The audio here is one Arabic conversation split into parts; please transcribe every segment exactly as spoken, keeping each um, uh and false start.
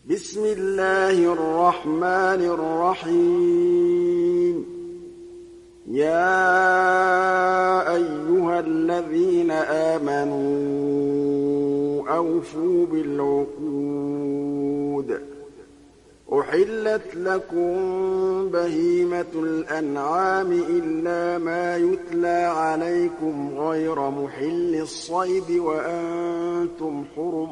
بسم الله الرحمن الرحيم يا أيها الذين آمنوا أوفوا بالعقود أحلت لكم بهيمة الأنعام إلا ما يتلى عليكم غير محل الصيد وأنتم حرم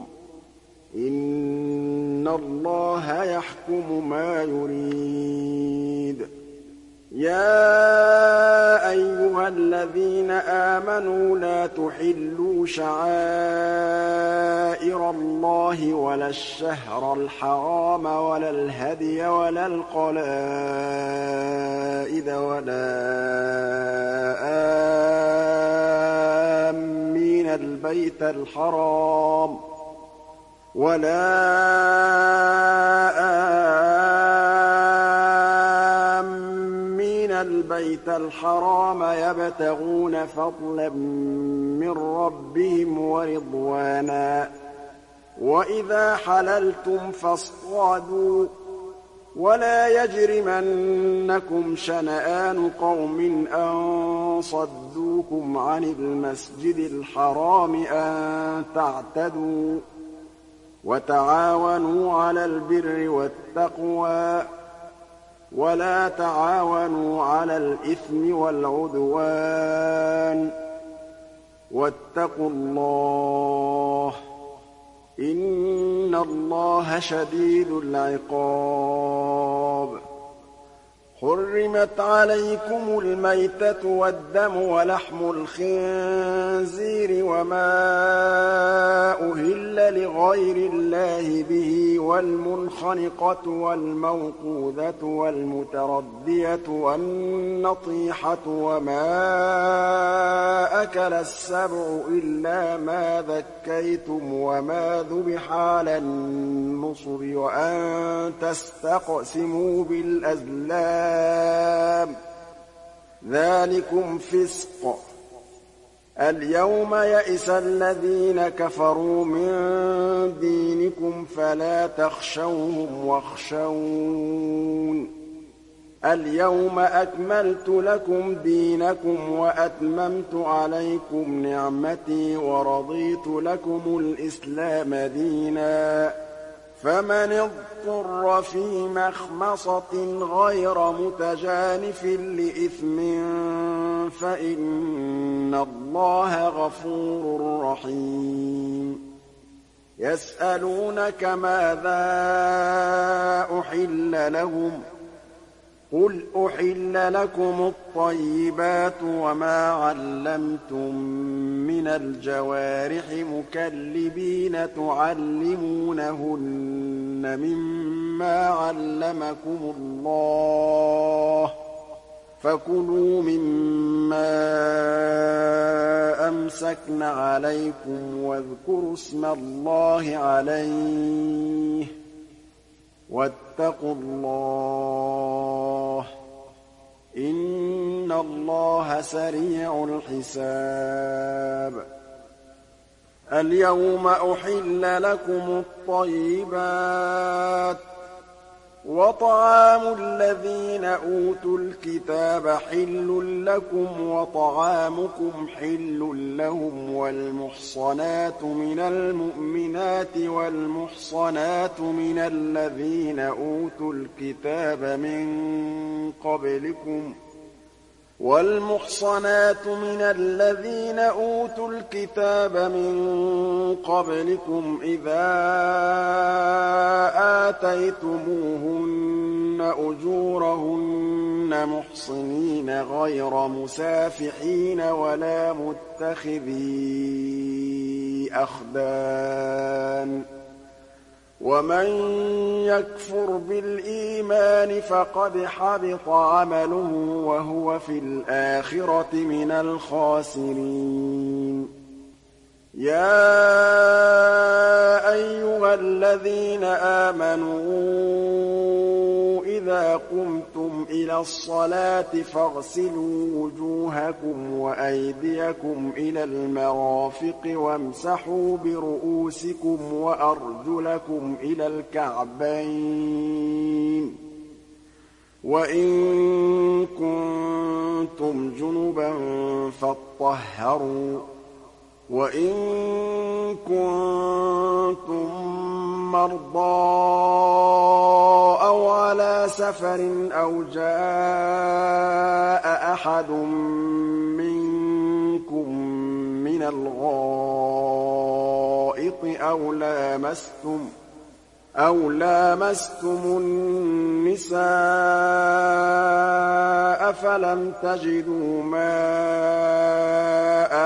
إن الله يحكم ما يريد يا أيها الذين آمنوا لا تحلوا شعائر الله ولا الشهر الحرام ولا الهدي ولا القلائد ولا آمين البيت الحرام ولا آمين البيت الحرام يبتغون فضلا من ربهم ورضوانا وإذا حللتم فاصطادوا ولا يجرمنكم شنآن قوم أن صدوكم عن المسجد الحرام أن تعتدوا وتعاونوا على البر والتقوى ولا تعاونوا على الإثم والعدوان واتقوا الله إن الله شديد العقاب حرمت عليكم الميتة والدم ولحم الخنزير وما أهل لغير الله به والمنخنقة والموقوذة والمتردية والنطيحة وما أكل السبع إلا ما ذكيتم وما ذبح على النصب وأن تستقسموا بالأزلام ذلكم فسق اليوم يئس الذين كفروا من دينكم فلا تخشوهم واخشون اليوم أكملت لكم دينكم وأتممت عليكم نعمتي ورضيت لكم الإسلام دينا فمن اضطر في مخمصة غير متجانف لإثم فإن الله غفور رحيم يسألونك ماذا أحل لهم قل أحل لكم الطيبات وما علمتم من الجوارح مكلبين تعلمونهن مما علمكم الله فكلوا مما أمسكن عليكم واذكروا اسم الله عليه واتقوا الله إن الله سريع الحساب اليوم أحل لكم الطيبات وطعام الذين أوتوا الكتاب حل لكم وطعامكم حل لهم والمحصنات من المؤمنات والمحصنات من الذين أوتوا الكتاب من قبلكم والمحصنات من الذين أوتوا الكتاب من قبلكم إذا آتيتموهن أجورهن محصنين غير مسافحين ولا متخذي أخدان ومن يكفر بالإيمان فقد حبط عمله وهو في الآخرة من الخاسرين يا أيها الذين آمنوا إِذَا قُمْتُمْ إِلَى الصَّلَاةِ فَاغْسِلُوا وُجُوهَكُمْ وَأَيْدِيَكُمْ إِلَى الْمَرَافِقِ وَامْسَحُوا بِرُءُوسِكُمْ وَأَرْجُلَكُمْ إِلَى الْكَعْبَيْنِ ۚ وَإِن كُنتُمْ جُنُبًا فَاطَّهَّرُوا ۚ وَإِن كُنتُم مَّرْضَىٰ أَوْ عَلَىٰ سَفَرٍ أَوْ جَاءَ أَحَدٌ مِّنكُم مِّنَ الْغَائِطِ أَوْ لَامَسْتُمْ أَوْ لَامَسْتُمُ النِّسَاءَ فَلَمْ تَجِدُوا مَاءً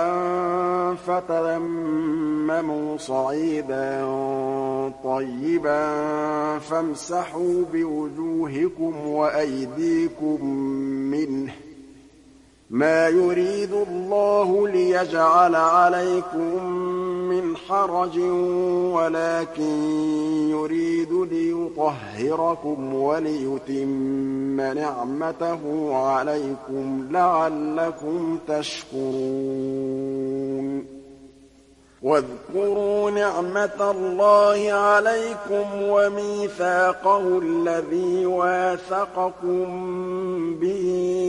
فَتَيَمَّمُوا صَعِيدًا طَيِّبًا فَامْسَحُوا بِوُجُوهِكُمْ وَأَيْدِيكُم مِّنْهُ ۚ مَا يُرِيدُ اللَّهُ لِيَجْعَلَ عَلَيْكُم مِّنْ حَرَجٍ وَلَٰكِن يُرِيدُ لِيُطَهِّرَكُمْ وَلِيُتِمَّ نِعْمَتَهُ عَلَيْكُمْ لَعَلَّكُمْ تَشْكُرُونَ وَاذْكُرُوا نِعْمَةَ اللَّهِ عَلَيْكُمْ وَمِيثَاقَهُ الَّذِي وَاثَقَكُم بِهِ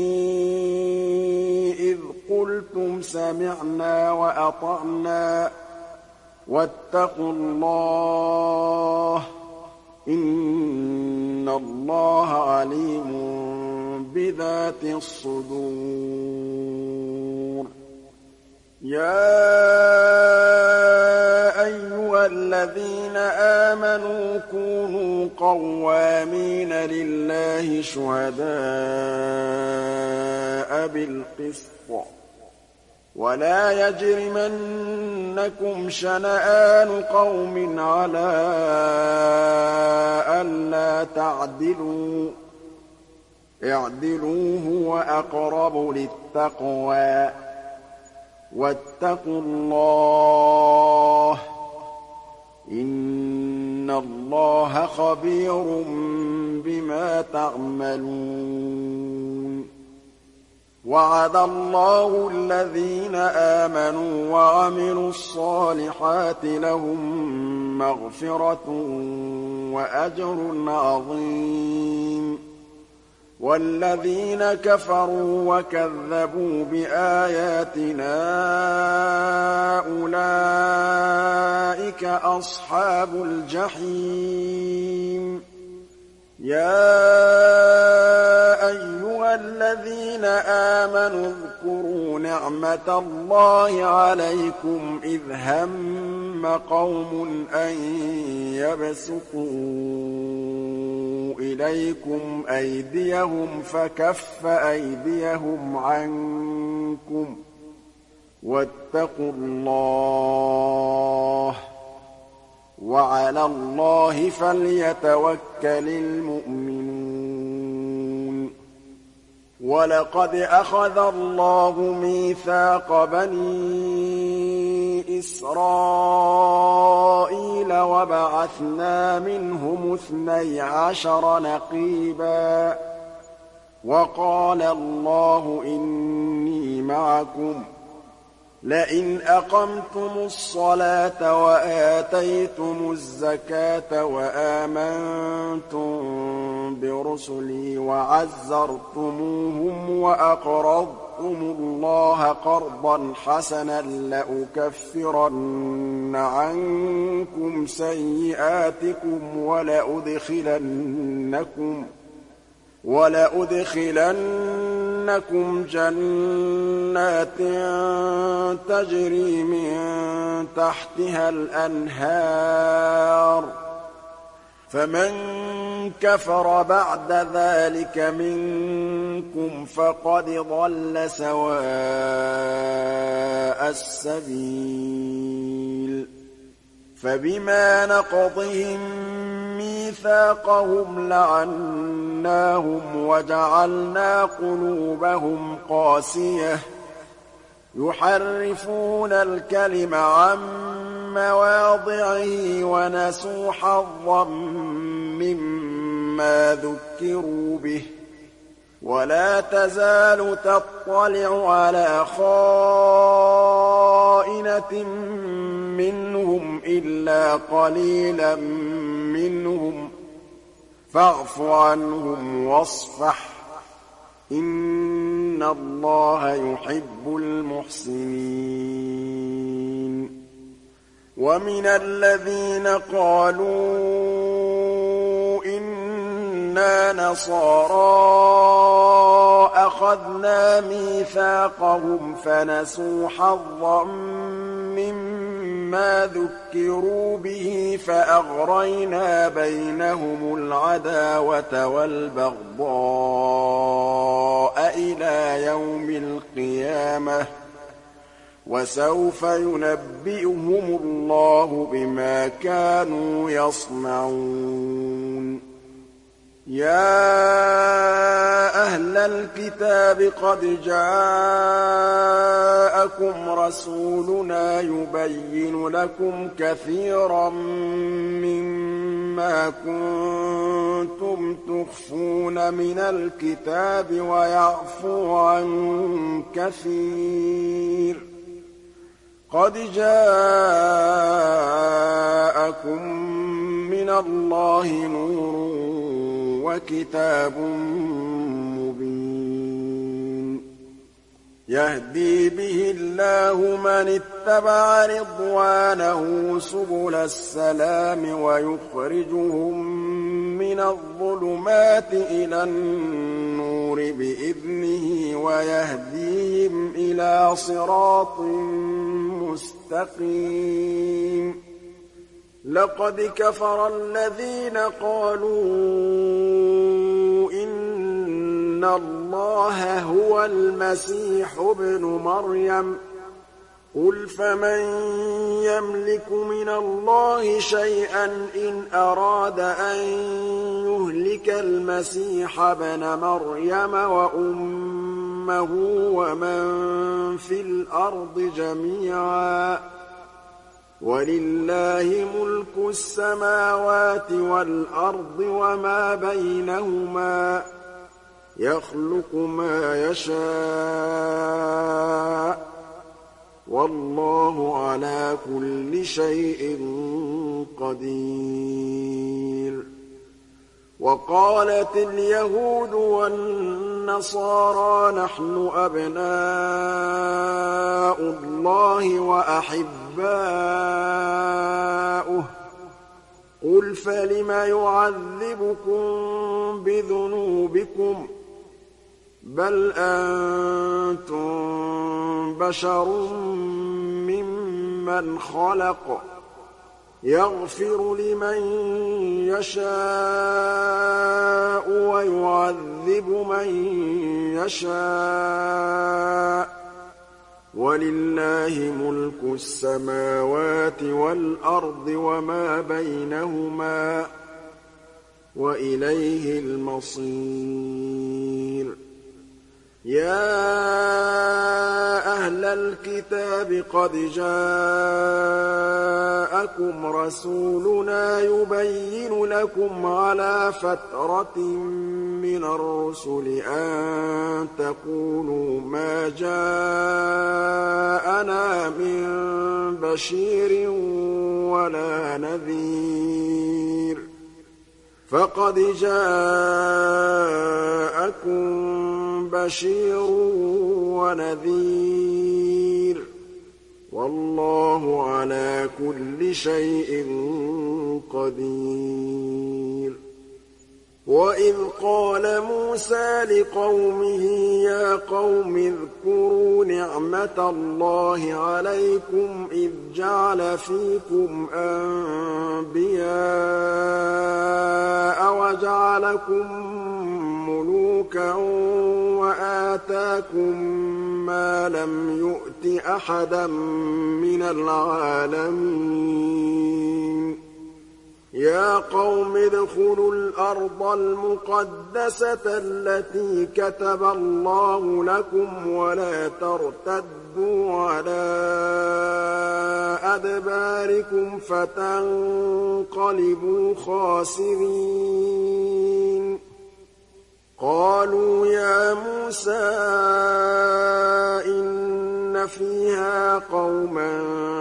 إِذْ قُلْتُمْ سَمِعْنَا وَأَطَعْنَا ۖ وَاتَّقُوا اللَّهَ ۚ إِنَّ اللَّهَ عَلِيمٌ بِذَاتِ الصُّدُورِ يَا أَيُّهَا الَّذِينَ آمَنُوا كُونُوا قَوَّامِينَ لِلَّهِ شُهَدَاءَ بِالْقِسْطِ ۖ وَلَا يَجْرِمَنَّكُمْ شَنَآنُ قَوْمٍ عَلَىٰ أَلَّا تَعْدِلُوا ۚ اعْدِلُوا هُوَ أَقْرَبُ لِلتَّقْوَىٰ ۖ وَاتَّقُوا اللَّهَ ۚ إِنَّ اللَّهَ خَبِيرٌ بِمَا تَعْمَلُونَ وَعَدَ اللَّهُ الَّذِينَ آمَنُوا وَعَمِلُوا الصَّالِحَاتِ لَهُم مَّغْفِرَةٌ وَأَجْرٌ عَظِيمٌ وَالَّذِينَ كَفَرُوا وَكَذَّبُوا بِآيَاتِنَا أُولَٰئِكَ أَصْحَابُ الْجَحِيمِ يَا أَيُّهَا الَّذِينَ آمَنُوا اذْكُرُوا نِعْمَةَ اللَّهِ عَلَيْكُمْ إِذْ هَمَّ قَوْمٌ أَن يَبْسُطُوا إِلَيْكُمْ أَيْدِيَهُمْ فَكَفَّ أَيْدِيَهُمْ عَنكُمْ ۖ وَاتَّقُوا اللَّهَ ۚ وَعَلَى اللَّهِ فَلْيَتَوَكَّلِ الْمُؤْمِنُونَ وَلَقَدْ أَخَذَ اللَّهُ مِيثَاقَ بَنِي إِسْرَائِيلَ وَبَعَثْنَا مِنْهُمُ اثْنَيْ عَشَرَ نَقِيبًا ۖ وَقَالَ اللَّهُ إِنِّي مَعَكُمْ ۖ لَئِنْ أَقَمْتُمُ الصَّلَاةَ وَآتَيْتُمُ الزَّكَاةَ وَآمَنتُم بِرُسُلِي وَعَزَّرْتُمُوهُمْ وَأَقْرَضْتُمُ اللَّهَ قَرْضًا حَسَنًا لَّأُكَفِّرَنَّ عَنكُمْ سَيِّئَاتِكُمْ وَلَأُدْخِلَنَّكُمْ وَلَأُدْخِلَنَّكُمْ جَنَّاتٍ تَجْرِي مِن تَحْتِهَا الْأَنْهَارُ ۚ فَمَن كَفَرَ بَعْدَ ذَٰلِكَ مِنكُمْ فَقَدْ ضَلَّ سَوَاءَ السَّبِيلِ فَبِمَا نَقْضِهِم مِّيثَاقَهُمْ لَعَنَّاهُمْ وَجَعَلْنَا قُلُوبَهُمْ قَاسِيَةً يُحَرِّفُونَ الْكَلِمَ عَن مَّوَاضِعِهِ وَنَسُوا حَظًّا مِّمَّا مما ذكروا به ولا تزال تطلع على خائنة منهم إلا قليلا منهم فاعف عنهم واصفح إن الله يحب المحسنين ومن الذين قالوا إنا نصارى أخذنا ميثاقهم فنسوا حظا مما ذكروا به فأغرينا بينهم العداوة والبغضاء إلى يوم القيامة وسوف ينبئهم الله بما كانوا يصنعون يا أهل الكتاب قد جاءكم رسولنا يبين لكم كثيرا مما كنتم تخفون من الكتاب ويعفو عن كثير قد جاءكم من الله نور وكتاب مبين يهدي به الله من اتبع رضوانه سبل السلام ويخرجهم من الظلمات إلى النور بإذنه ويهديهم إلى صراط مستقيم لقد كفر الذين قالوا إن الله هو المسيح ابن مريم قل فمن يملك من الله شيئا إن أراد أن يهلك المسيح ابن مريم وأمه ومن في الأرض جميعا ولله ملك السماوات والأرض وما بينهما يخلق ما يشاء والله على كل شيء قدير وقالت اليهود والنصارى نحن أبناء الله وأحباؤه قل فلم يعذبكم بذنوبكم بل أنتم بشر ممن خلق يغفر لمن يشاء ويعذب من يشاء ولله ملك السماوات والأرض وما بينهما وإليه المصير يا أهل الكتاب قد جاءكم رسولنا يبين لكم على فترة من الرسل أن تقولوا ما جاءنا من بشير ولا نذير فقد جاءكم بشير ونذير والله على كل شيء قدير وإذ قال موسى لقومه يا قوم اذكروا نعمة الله عليكم إذ جعل فيكم أنبياء وجعلكم ملوكا وآتاكم ما لم يؤت أحدا من العالمين يا قوم ادخلوا الأرض المقدسة التي كتب الله لكم ولا ترتدوا على أدباركم فتنقلبوا خاسرين قالوا يا موسى إن فيها قوما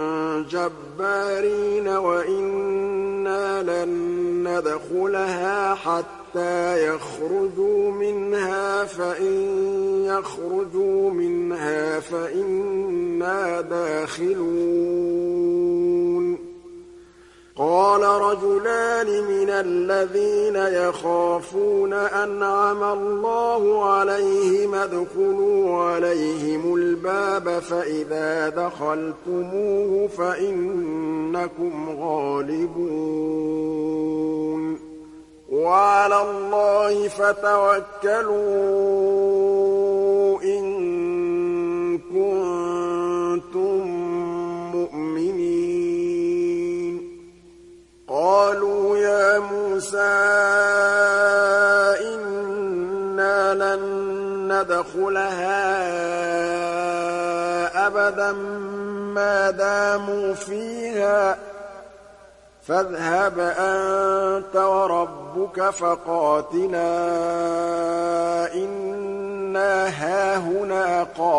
جبارين وإنا لن ندخلها حتى يخرجوا منها فإن يخرجوا منها فإنا داخلون قال رجلان من الذين يخافون أنعم الله عليهم ادخلوا عليهم الباب فإذا دخلتموه فإنكم غالبون وعلى الله فتوكلوا إن كنتم مؤمنين قالوا يا موسى إنا لن ندخلها أبدا ما داموا فيها فاذهب أنت وربك فقاتلا إنا هاهنا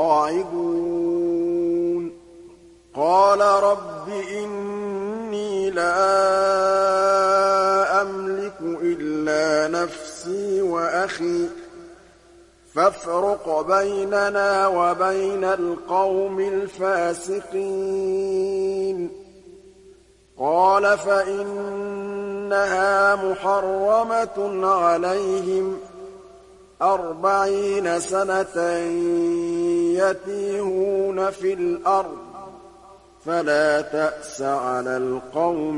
قاعدون قال رب إني لا أملك إلا نفسي وأخي فافرق بيننا وبين القوم الفاسقين قال فإنها محرمة عليهم أربعين سنة يتيهون في الأرض فلا تأس على القوم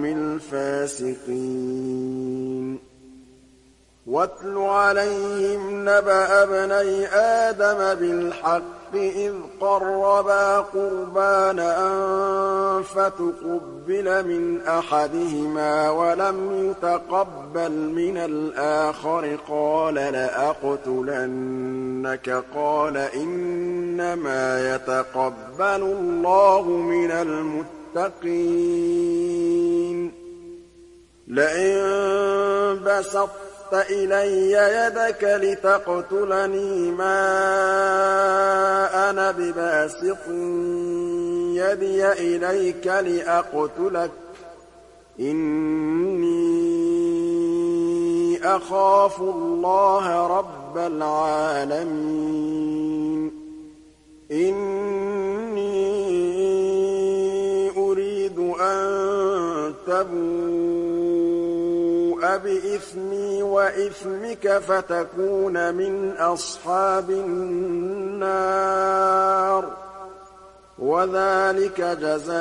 الفاسقين واتل عليهم نبأ ابني آدم بالحق إذ قربا قربانا فتقبل من أحدهما ولم يتقبل من الآخر قال لأقتلنك قال إنما يتقبل الله من المتقين لئن بسطت إلي يدك لتقتلني ما أنا بباسط يدي إليك لأقتلك إني أخاف الله رب العالمين إني أريد أن تبوء بإثمي وإثمك فتكون من أصحاب النار وذلك جزاء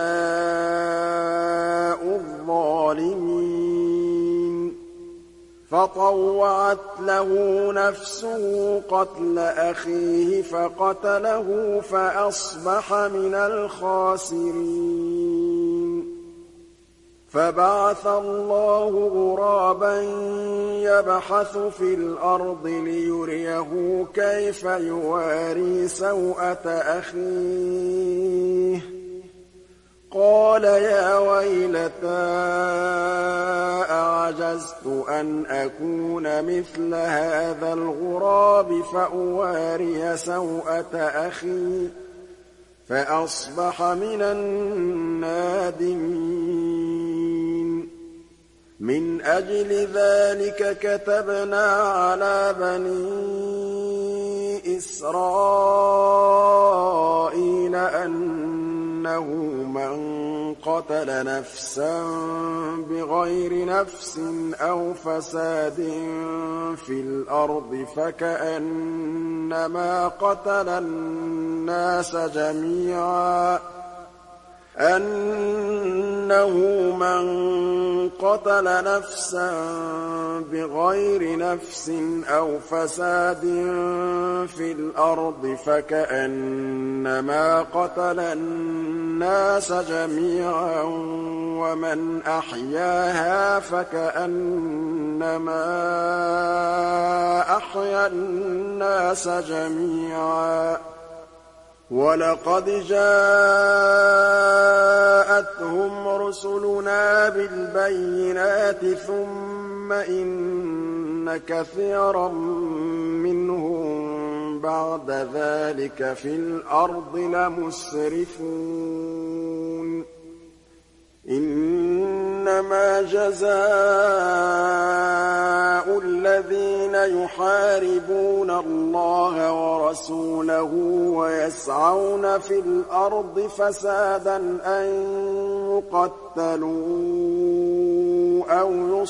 الظالمين فطوعت له نفسه قتل أخيه فقتله فأصبح من الخاسرين فبعث الله غرابا يبحث في الأرض ليريه كيف يواري سوءة أخيه قال يا ويلتى أعجزت أن أكون مثل هذا الغراب فأواري سوءة أخي فأصبح من النادمين من أجل ذلك كتبنا على بني إسرائيل أنه من قتل نفسا بغير نفس أو فساد في الأرض فكأنما قتل الناس جميعا أنه من قتل نفسا بغير نفس أو فساد في الأرض فكأنما قتل الناس جميعا ومن أحياها فكأنما أحيا الناس جميعا ولقد جاءتهم رسلنا بالبينات ثم ثُمَّ إِنَّ كَثِيرًا مِّنْهُم بَعْدَ ذَٰلِكَ فِي الْأَرْضِ لَمُسْرِفُونَ إِنَّمَا جَزَاءُ الَّذِينَ يُحَارِبُونَ اللَّهَ وَرَسُولَهُ وَيَسْعَوْنَ فِي الْأَرْضِ فَسَادًا أَن يُقَتَّلُوا أَوْ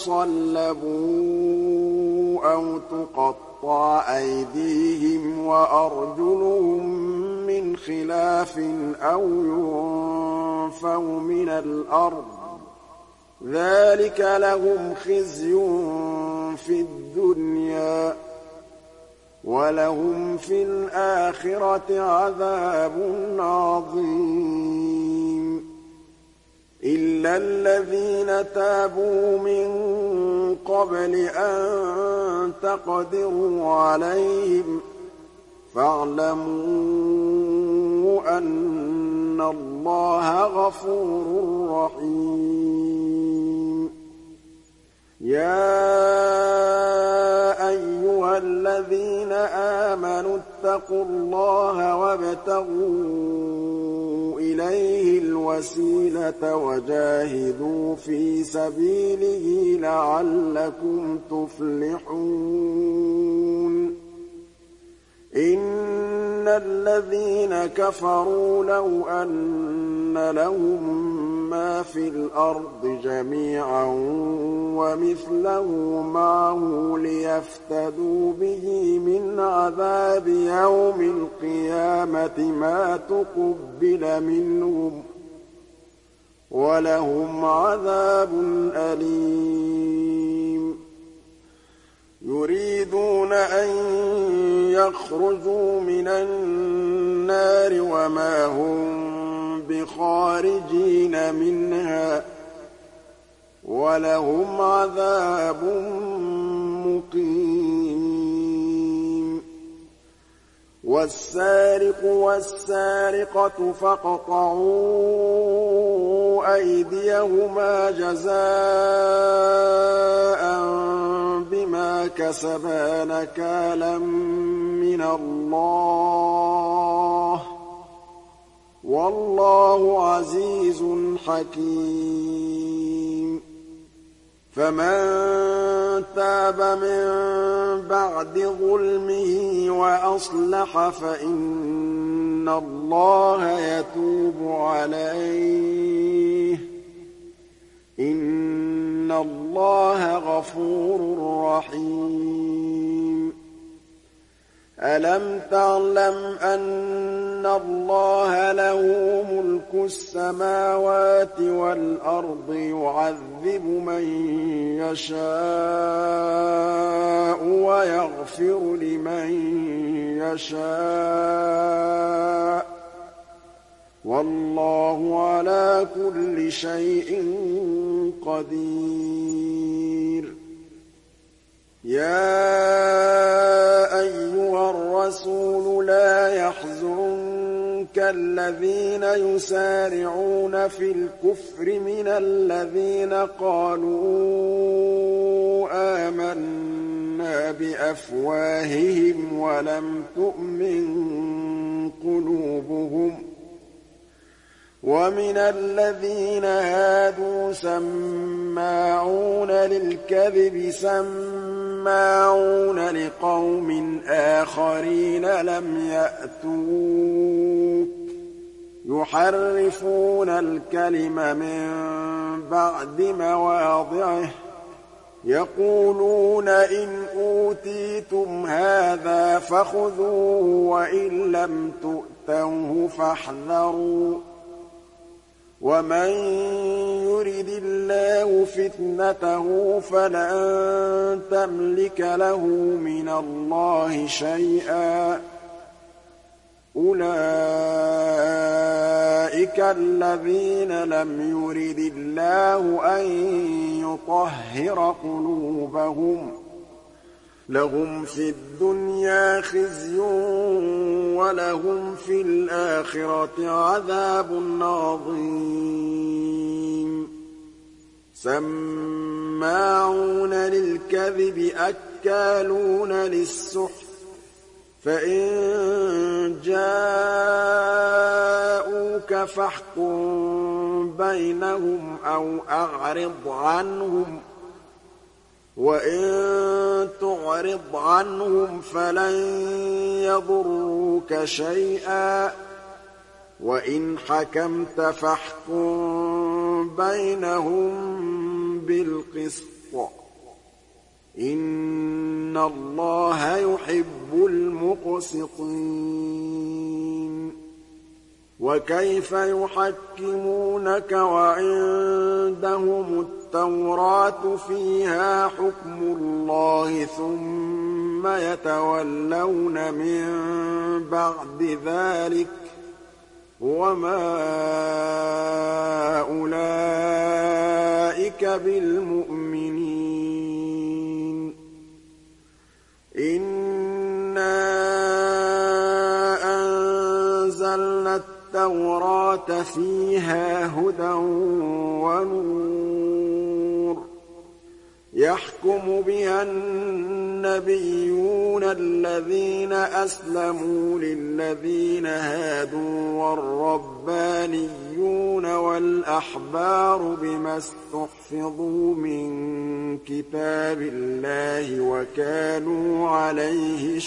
يُصَلَّبُوا أَوْ تُقَطَّعَ أَيْدِيهِمْ وَأَرْجُلُهُم مِّنْ خِلَافٍ أَوْ يُنفَوْا مِنَ الْأَرْضِ ۚ ذَٰلِكَ لَهُمْ خِزْيٌ فِي الدُّنْيَا ۖ وَلَهُمْ فِي الْآخِرَةِ عَذَابٌ عَظِيمٌ إِلَّا الَّذِينَ تَابُوا مِن قَبْلِ أَن تَقْدِرُوا عَلَيْهِمْ فَاعْلَمُوا أَنَّ اللَّهَ غَفُورٌ رَّحِيمٌ يَا أَيُّهَا الَّذِينَ آمَنُوا اتَّقُوا اللَّهَ وَابْتَغُوا إِلَيْهِ الْوَسِيلَةَ وَجَاهِدُوا فِي سَبِيلِهِ لَعَلَّكُمْ تُفْلِحُونَ إِنَّ الَّذِينَ كَفَرُوا لَوْ أَنَّ لَهُم مَّا فِي الْأَرْضِ جَمِيعًا وَمِثْلَهُ مَعَهُ لِيَفْتَدُوا بِهِ مِنْ عَذَابِ يَوْمِ الْقِيَامَةِ مَا تُقُبِّلَ مِنْهُمْ وَلَهُمْ عَذَابٌ أَلِيمٌ يُرِيدُونَ أَن يَخْرُجُوا مِنَ النَّارِ وَمَا هُم بِخَارِجِينَ مِنْهَا ۖ وَلَهُمْ عَذَابٌ مُّقِيمٌ وَالسَّارِقُ وَالسَّارِقَةُ فَاقْطَعُوا أَيْدِيَهُمَا جَزَاءً بِمَا كَسَبَا نَكَالًا مِّنَ اللَّهِ ۗ وَاللَّهُ عَزِيزٌ حَكِيمٌ فَمَن تَابَ مِن بَعْدِ ظُلْمِهِ وَأَصْلَحَ فَإِنَّ اللَّهَ يَتُوبُ عَلَيْهِ ۗ إِنَّ اللَّهَ غَفُورٌ رَّحِيمٌ أَلَمْ تَعْلَمْ أَنَّ اللَّهَ لَهُ مُلْكُ السَّمَاوَاتِ وَالْأَرْضِ يُعَذِّبُ مَن يَشَاءُ وَيَغْفِرُ لِمَن يَشَاءُ ۗ وَاللَّهُ عَلَىٰ كُلِّ شَيْءٍ قَدِيرٌ يَا أَيُّهَا الرَّسُولُ لَا يَحْزُنكَ الَّذِينَ يُسَارِعُونَ فِي الْكُفْرِ مِنَ الَّذِينَ قَالُوا آمَنَّا بِأَفْوَاهِهِمْ وَلَمْ تُؤْمِن قُلُوبُهُمْ ۛ وَمِنَ الَّذِينَ هَادُوا سَمَّاعُونَ لِلْكَذِبِ سَمَّاعُونَ لِقَوْمٍ آخَرِينَ لَمْ يَأْتُوكَ ۖ يُحَرِّفُونَ الْكَلِمَ مِن بَعْدِ مَوَاضِعِهِ ۖ يَقُولُونَ إِنْ أُوتِيتُمْ هَٰذَا فَخُذُوهُ وَإِن لَّمْ تُؤْتَوْهُ فَاحْذَرُوا ۚ وَمَن يُرِدِ اللَّهُ فِتْنَتَهُ فَلَن تَمْلِكَ لَهُ مِنَ اللَّهِ شَيْئًا ۚ أُولَٰئِكَ الَّذِينَ لَمْ يُرِدِ اللَّهُ أَن يُطَهِّرَ قُلُوبَهُمْ ۚ لَهُمْ فِي الدُّنْيَا خِزْيٌ وَلَهُمْ فِي الْآخِرَةِ عَذَابٌ عَظِيمٌ سَمَّاعُونَ لِلْكَذِبِ أَكَّالُونَ لِلسُّحْتِ فَإِن جَاءُوكَ فَاحْكُم بَيْنَهُمْ أَوْ أَعْرِضْ عَنْهُمْ ۖ وَإِن تُعْرِضْ عَنْهُمْ فَلَن يَضُرُّوكَ شَيْئًا ۖ وَإِنْ حَكَمْتَ فَاحْكُم بَيْنَهُم بِالْقِسْطِ ۚ إِنَّ اللَّهَ يُحِبُّ الْمُقْسِطِينَ وَكَيْفَ يُحَكِّمُونَكَ وَعِندَهُمُ التَّوْرَاةُ فِيهَا حُكْمُ اللَّهِ ثُمَّ يَتَوَلَّوْنَ مِن بَعْدِ ذَٰلِكَ ۚ وَمَا أُولَٰئِكَ بِالْمُؤْمِنِينَ إِنَّا أَنزَلْنَا التَّوْرَاةَ فِيهَا هُدًى وَنُورٌ يَحْكُمُ بِهَا النَّبِيُّونَ الَّذِينَ أَسْلَمُوا لِلَّذِينَ هَادُوا وَالرَّبَّانِيُّونَ وَالْأَحْبَارُ بِمَا اسْتُحْفِظُوا مِن كِتَابِ اللَّهِ وَكَانُوا عَلَيْهِ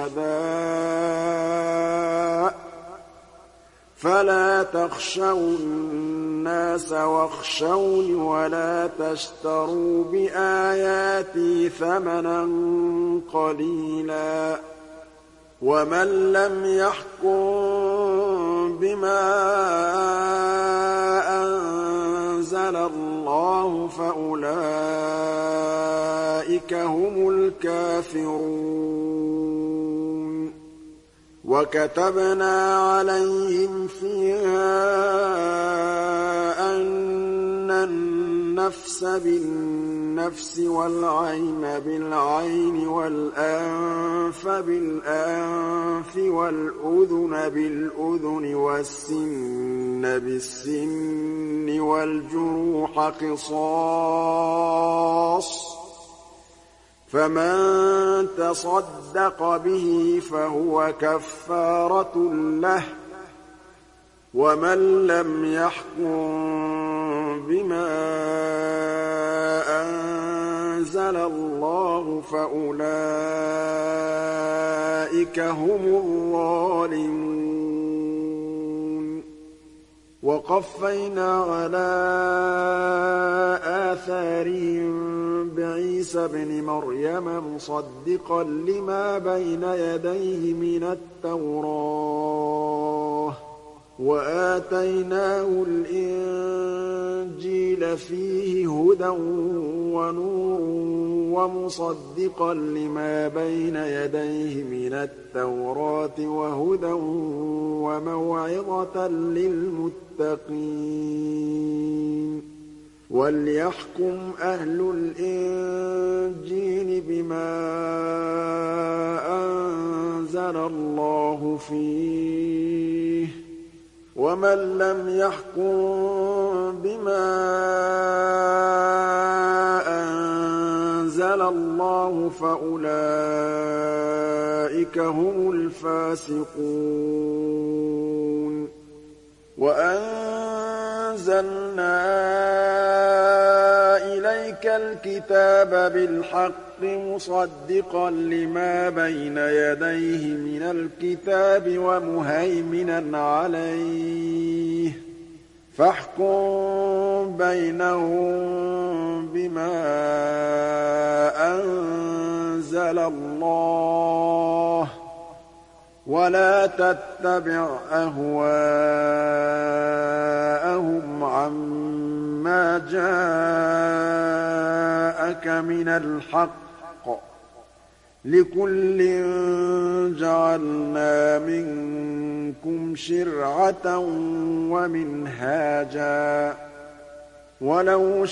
شُهَدَاءَ ۚ فَلَا تَخْشَوُا النَّاسَ وَاخْشَوْنِ وَلَا تَشْتَرُوا بِآيَاتِي ثَمَنًا قَلِيلًا ۚ وَمَن لَّمْ يَحْكُم بِمَا أَنزَلَ اللَّهُ فَأُولَٰئِكَ هُمُ الْكَافِرُونَ وَكَتَبْنَا عَلَيْهِمْ فِيهَا أَنَّ النَّفْسَ بِالنَّفْسِ وَالْعَيْنَ بِالْعَيْنِ وَالْأَنفَ بِالْأَنفِ وَالْأُذُنَ بِالْأُذُنِ وَالسِّنَّ بِالسِّنِّ وَالْجُرُوحَ قِصَاصٌ ۚ فَمَن تَصَدَّقَ بِهِ فَهُوَ كَفَّارَةٌ لَّهُ ۚ وَمَن لَّمْ يَحْكُم بِمَا أَنزَلَ اللَّهُ فَأُولَٰئِكَ هُمُ الظَّالِمُونَ وَقَفَّيْنَا عَلَىٰ آثَارِهِم بِعِيسَى ابْنِ مَرْيَمَ مُصَدِّقًا لِّمَا بَيْنَ يَدَيْهِ مِنَ التَّوْرَاةِ ۖ وَآتَيْنَاهُ الْإِنجِيلَ فِيهِ هُدًى وَنُورٌ وَمُصَدِّقًا لِّمَا بَيْنَ يَدَيْهِ مِنَ التَّوْرَاةِ وَهُدًى وَمَوْعِظَةً لِّلْمُتَّقِينَ وَلْيَحْكُمْ أَهْلُ الْإِنجِيلِ بِمَا أَنزَلَ اللَّهُ فِيهِ ۚ وَمَن لَّمْ يَحْكُم بِمَا أَنزَلَ اللَّهُ فَأُولَٰئِكَ هُمُ الْفَاسِقُونَ وَأَنزَلْنَا إِلَيْكَ الْكِتَابَ بِالْحَقِّ مُصَدِّقًا لِّمَا بَيْنَ يَدَيْهِ مِنَ الْكِتَابِ وَمُهَيْمِنًا عَلَيْهِ ۖ فَاحْكُم بَيْنَهُم بِمَا أَنزَلَ اللَّهُ ۖ وَلَا تَتَّبِعْ أَهْوَاءَهُمْ عَمَّا جَاءَكَ مِنَ الْحَقِّ ۚ لِكُلٍّ جَعَلْنَا مِنكُمْ شِرْعَةً وَمِنْهَاجًا ۚ وَلَوْ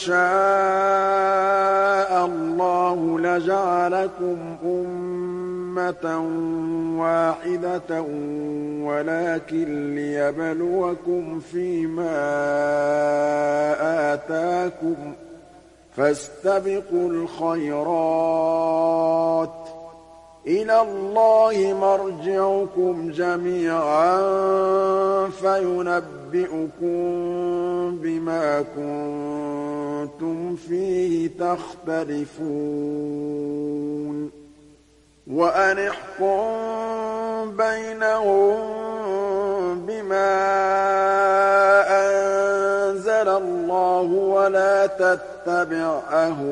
شَاءَ اللَّهُ لَجَعَلَكُمْ أُمَّةً وَاحِدَةً وَلَٰكِن لِّيَبْلُوَكُمْ فِي مَا آتَاكُمْ ۖ فاستبقوا الخيرات إلى الله مرجعكم جميعا فينبئكم بما كنتم فيه تختلفون وأن احكم بينهم بما أنزل الله ولا تتبع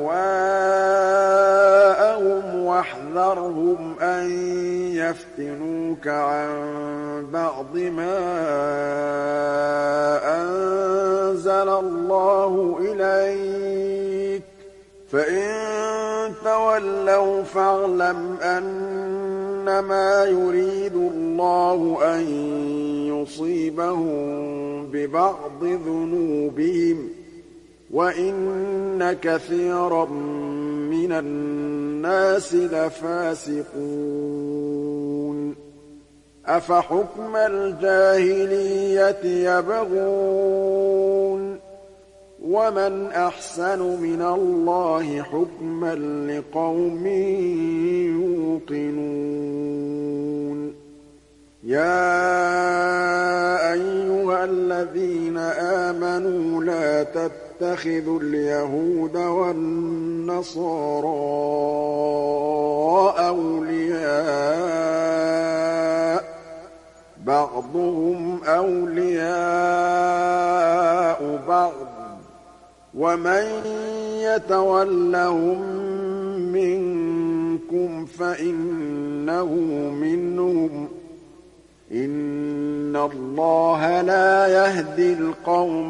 أهواءهم واحذرهم أن يفتنوك عن بعض ما أنزل الله إليك فإن تولوا فاعلم أنما يريد الله أن يصيبهم ببعض ذنوبهم وإن كثيرا من الناس لفاسقون أفحكم الجاهلية يبغون ومن أحسن من الله حكما لقوم يوقنون يا أيها الذين آمنوا لا تتخذوا اليهود والنصارى أولياء بعضهم أولياء بعض ومن يتولهم منكم فإنه منهم إن الله لا يهدي القوم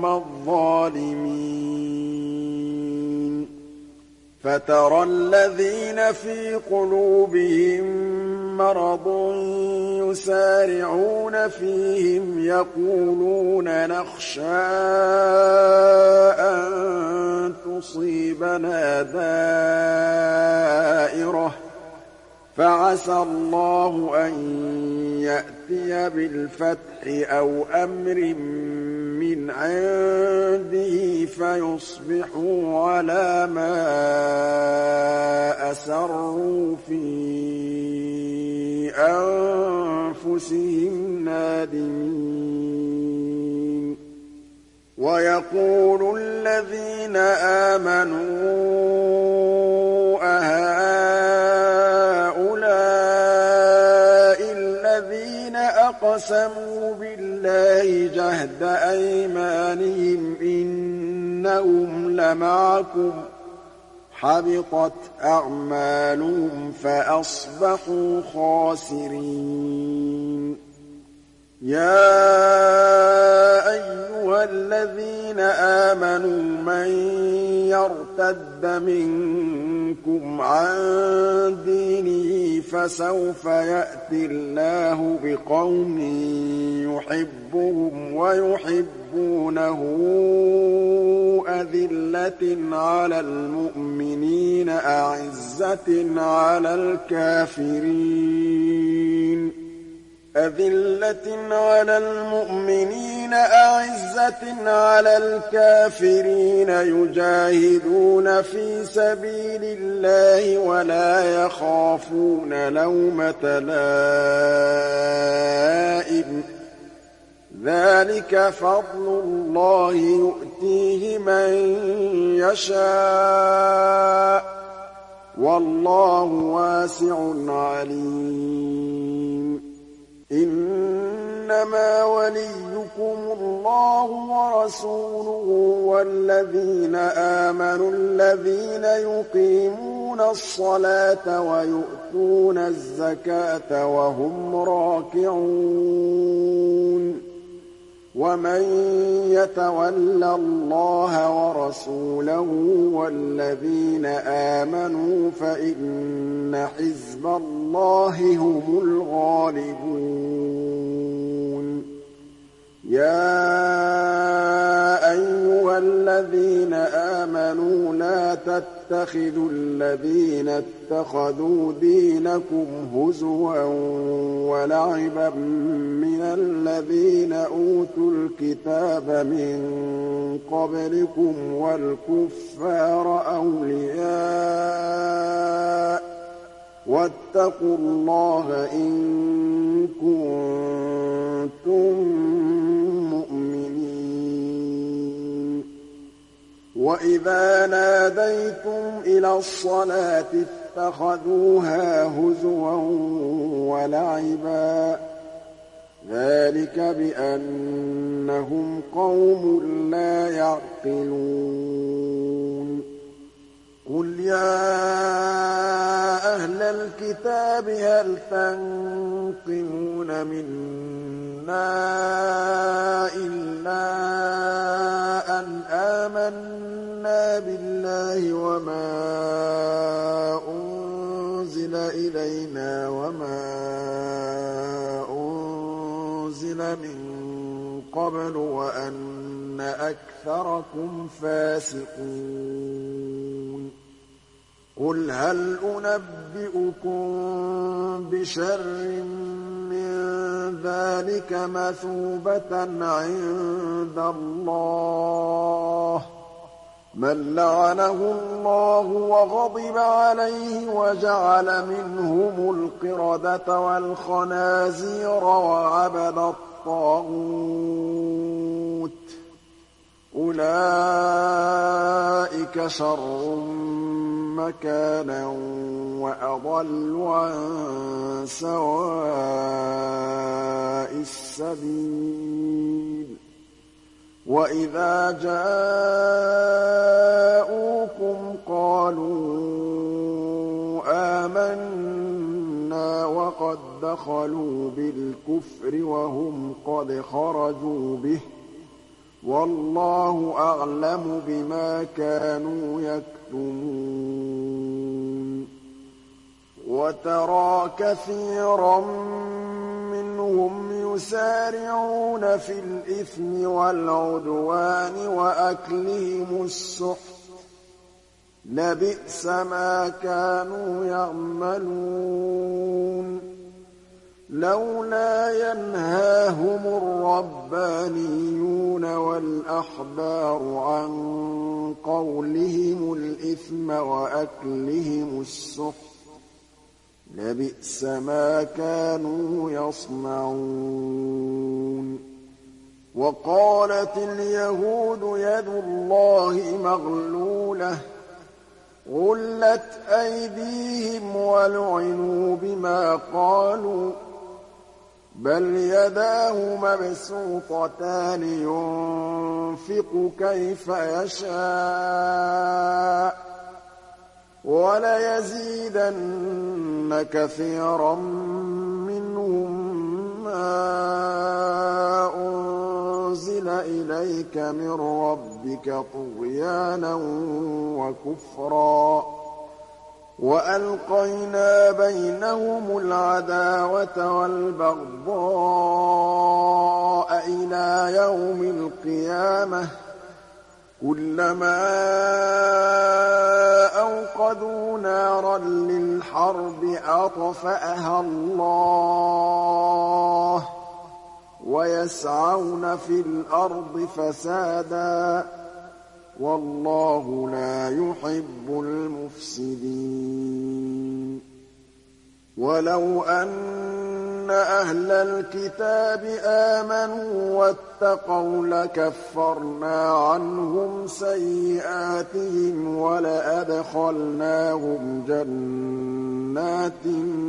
الظالمين فترى الذين في قلوبهم مرض يسارعون فيهم يقولون نخشى أن تصيبنا دائرة فعسى الله أن يأتي بالفتح أو أمر من عنده فيصبحوا على ما أسروا في أنفسهم نادمين ويقول الذين آمنوا أهؤلاء الذين أقسموا بالله جهد أيمانهم إنهم لمعكم حبطت أعمالهم فأصبحوا خاسرين يا أيها الذين آمنوا من يرتد منكم عن دينه فسوف يأتي الله بقوم يحبهم ويحبونه أذلة على المؤمنين أعزة على الكافرين أذلة على المؤمنين أعزة على الكافرين يجاهدون في سبيل الله ولا يخافون لومة لائم ذلك فضل الله يؤتيه من يشاء والله واسع عليم إنما وليكم الله ورسوله والذين آمنوا الذين يقيمون الصلاة ويؤتون الزكاة وهم راكعون ومن يتول الله ورسوله والذين آمنوا فإن حزب الله هم الغالبون يا أَيُّهَا الَّذِينَ آمَنُوا لَا تَتَّخِذُوا الَّذِينَ اتَّخَذُوا دِينَكُمْ هُزُوًا وَلَعِبًا مِّنَ الَّذِينَ أُوتُوا الْكِتَابَ مِن قَبْلِكُمْ وَالْكُفَّارَ أَوْلِيَاءَ ۚ وَاتَّقُوا اللَّهَ إِن كُنتُم مُّؤْمِنِينَ. وَإِذَا نَادَيْتُمْ إِلَى الصَّلَاةِ اتَّخَذُوهَا هُزُوًا وَلَعِبًا ۚ ذَٰلِكَ بِأَنَّهُمْ قَوْمٌ لَّا يَعْقِلُونَ. قُلْ يَا أَهْلَ الْكِتَابِ هَلْ تَنقِمُونَ مِنَّا إِلَّا أَنْ آمَنَّا بِاللَّهِ وَمَا أُنزِلَ إِلَيْنَا وَمَا أُنزِلَ مِن قَبْلُ وَأَنَّ أَكْثَرَكُمْ فَاسِقُونَ. قُلْ هَلْ أُنَبِّئُكُم بِشَرٍّ مِّن ذَٰلِكَ مَثُوبَةً عِندَ اللَّهِ ۚ مَن لَّعَنَهُ اللَّهُ وَغَضِبَ عَلَيْهِ وَجَعَلَ مِنْهُمُ الْقِرَدَةَ وَالْخَنَازِيرَ وَعَبَدَ الطَّاغُوتَ ۚ أُولَٰئِكَ شَرٌّ مَّكَانًا وَأَضَلُّ عَن سَوَاءِ السَّبِيلِ. وَإِذَا جَاءُوكُمْ قَالُوا آمَنَّا وَقَد دَّخَلُوا بِالْكُفْرِ وَهُمْ قَدْ خَرَجُوا بِهِ ۚ وَاللَّهُ أَعْلَمُ بِمَا كَانُوا يَكْتُمُونَ. وَتَرَىٰ كَثِيرًا مِّنْهُمْ يُسَارِعُونَ فِي الْإِثْمِ وَالْعُدْوَانِ وَأَكْلِهِمُ السُّحْتَ ۚ لَبِئْسَ مَا كَانُوا يَعْمَلُونَ. لَوْلَا يَنْهَاهُمُ الرَّبَّانِيُّونَ وَالْأَحْبَارُ عَن قَوْلِهِمُ الْإِثْمَ وَأَكْلِهِمُ السُّحْتَ ۚ لَبِئْسَ مَا كَانُوا يَصْنَعُونَ. وَقَالَتِ الْيَهُودُ يَدُ اللَّهِ مَغْلُولَةٌ غُلَّتْ أَيْدِيهِمْ وَلُعِنُوا بِمَا قَالُوا ۘ بَلْ يَدَاهُ مَبْسُوطَتَانِ يُنفِقُ كَيْفَ يَشَاءُ ۚ وَلَيَزِيدَنَّ كَثِيرًا مِّنْهُم مَّا أُنزِلَ إِلَيْكَ مِن رَّبِّكَ طُغْيَانًا وَكُفْرًا ۖ وَأَلْقَيْنَا بَيْنَهُمُ الْعَدَاوَةَ وَالْبَغْضَاءَ إِلَىٰ يَوْمِ الْقِيَامَةِ ۚ كُلَّمَا أَوْقَدُوا نَارًا لِّلْحَرْبِ أَطْفَأَهَا اللَّهُ ۚ وَيَسْعَوْنَ فِي الْأَرْضِ فَسَادًا ۚ وَاللَّهُ لَا يُحِبُّ الْمُفْسِدِينَ. وَلَوْ أَنَّ أَهْلَ الْكِتَابِ آمَنُوا وَاتَّقَوْا لَكَفَّرْنَا عَنْهُمْ سَيِّئَاتِهِمْ وَلَأَدْخَلْنَاهُمْ جَنَّاتِ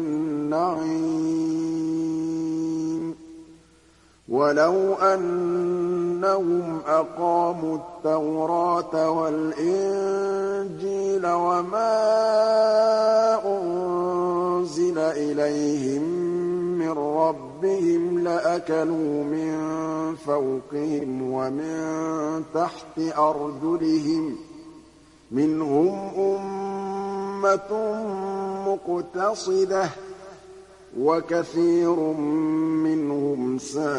النَّعِيمِ. وَلَوْ أَنَّهُمْ أَقَامُوا التَّوْرَاةَ وَالْإِنجِيلَ وَمَا أُنزِلَ إِلَيْهِم مِّن رَّبِّهِمْ لَأَكَلُوا مِن فَوْقِهِمْ وَمِن تَحْتِ أَرْجُلِهِم ۚ مِّنْهُمْ أُمَّةٌ مُّقْتَصِدَةٌ ۖ وَكَثِيرٌ مِّنْهُمْ سَاءَ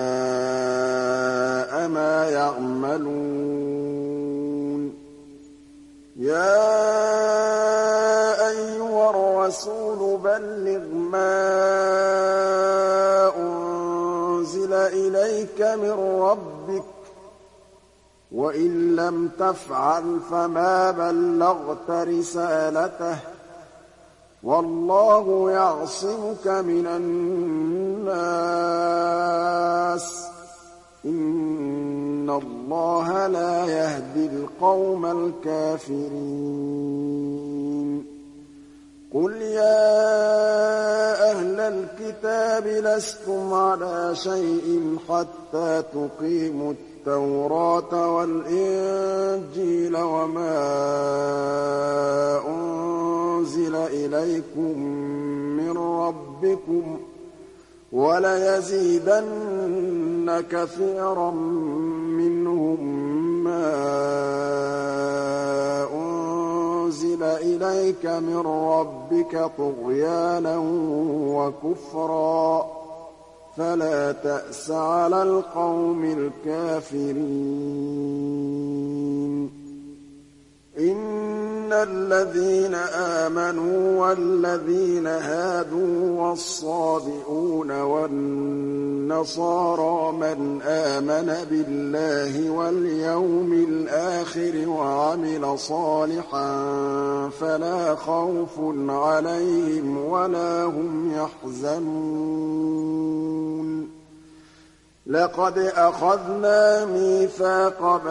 مَا يَعْمَلُونَ يَا أَيُّهَا الرَّسُولُ بَلِّغْ مَا أُنزِلَ إِلَيْكَ مِن رَّبِّكَ ۖ وَإِن لَّمْ تَفْعَلْ فَمَا بَلَّغْتَ رِسَالَتَهُ ۚ وَاللَّهُ يَعْصِمُكَ مِنَ النَّاسِ ۗ إِنَّ اللَّهَ لَا يَهْدِي الْقَوْمَ الْكَافِرِينَ قُلْ يَا أَهْلَ الْكِتَابِ لَسْتُمْ عَلَىٰ شَيْءٍ حَتَّىٰ تُقِيمُوا التَّوْرَاةَ وَالْإِنجِيلَ وَمَا أُنزِلَ إِلَيْكُم مِّن رَّبِّكُمْ ۗ وَلَيَزِيدَنَّ كَثِيرًا مِّنْهُم مَّا أُنزِلَ إِلَيْكَ مِن رَّبِّكَ طُغْيَانًا وَكُفْرًا ۖ فَلَا تَأْسَ عَلَى الْقَوْمِ الْكَافِرِينَ إِنَّ الَّذِينَ آمَنُوا وَالَّذِينَ هَادُوا وَالصَّابِئُونَ وَالنَّصَارَىٰ مَنْ آمَنَ بِاللَّهِ وَالْيَوْمِ الْآخِرِ وَعَمِلَ صَالِحًا فَلَا خَوْفٌ عَلَيْهِمْ وَلَا هُمْ يَحْزَنُونَ لَقَدْ أَخَذْنَا مِيثَاقَ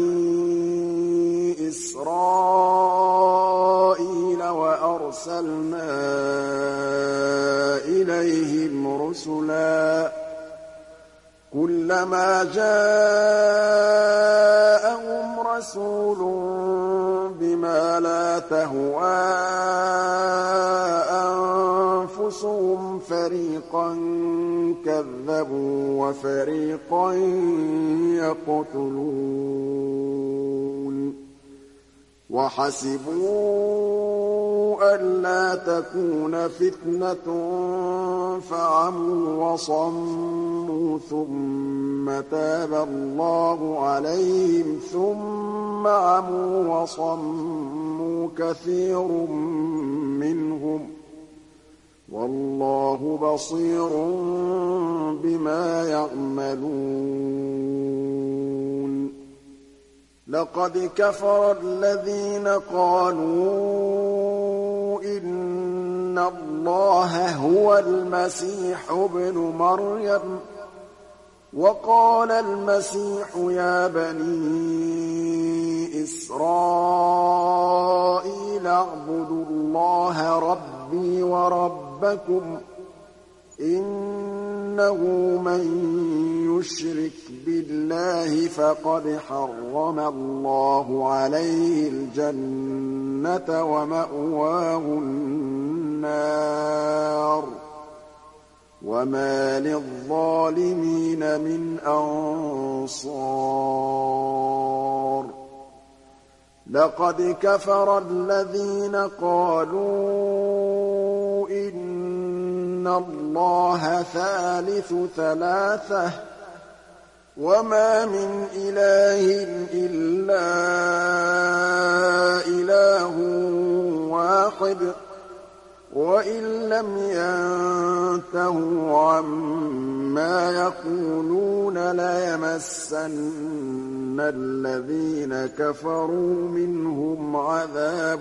بَنِي إِسْرَائِيلَ وَأَرْسَلْنَا إِلَيْهِمْ رُسُلًا كُلَّمَا جَاءَهُمْ رَسُولٌ بِمَا لَا تَهْوَىٰ أَنفُسُهُمْ فَرِيقًا كَذَّبُوا وَفَرِيقًا يَقْتُلُونَ وَحَسِبُوا أَلَّا تَكُونَ فِتْنَةٌ فَعَمُوا وَصَمُّوا ثُمَّ تَابَ اللَّهُ عَلَيْهِمْ ثُمَّ عَمُوا وَصَمُّوا كَثِيرٌ مِّنْهُمْ ۚ وَاللَّهُ بَصِيرٌ بِمَا يَعْمَلُونَ لَقَدْ كَفَرَ الَّذِينَ قَالُوا إِنَّ اللَّهَ هُوَ الْمَسِيحُ ابْنُ مَرْيَمَ ۖ وَقَالَ الْمَسِيحُ يَا بَنِي إِسْرَائِيلَ اعْبُدُوا اللَّهَ رَبِّي وَرَبَّكُمْ ۖ إِنَّهُ مَن يُشْرِكْ بِاللَّهِ فَقَدْ حَرَّمَ اللَّهُ عَلَيْهِ الْجَنَّةَ وَمَأْوَاهُ النَّارُ ۖ وَمَا لِلظَّالِمِينَ مِنْ أَنصَارٍ لَقَدْ كَفَرَ الَّذِينَ قَالُوا إِنَّ اللَّهَ ثَالِثُ ثَلَاثَةٍ ۘ وَمَا مِنْ إِلَٰهٍ إِلَّا إِلَٰهٌ وَاحِدٌ ۚ وَإِن لَّمْ يَنتَهُوا عَمَّا يَقُولُونَ لَيَمَسَّنَّ الَّذِينَ كَفَرُوا مِنْهُمْ عَذَابٌ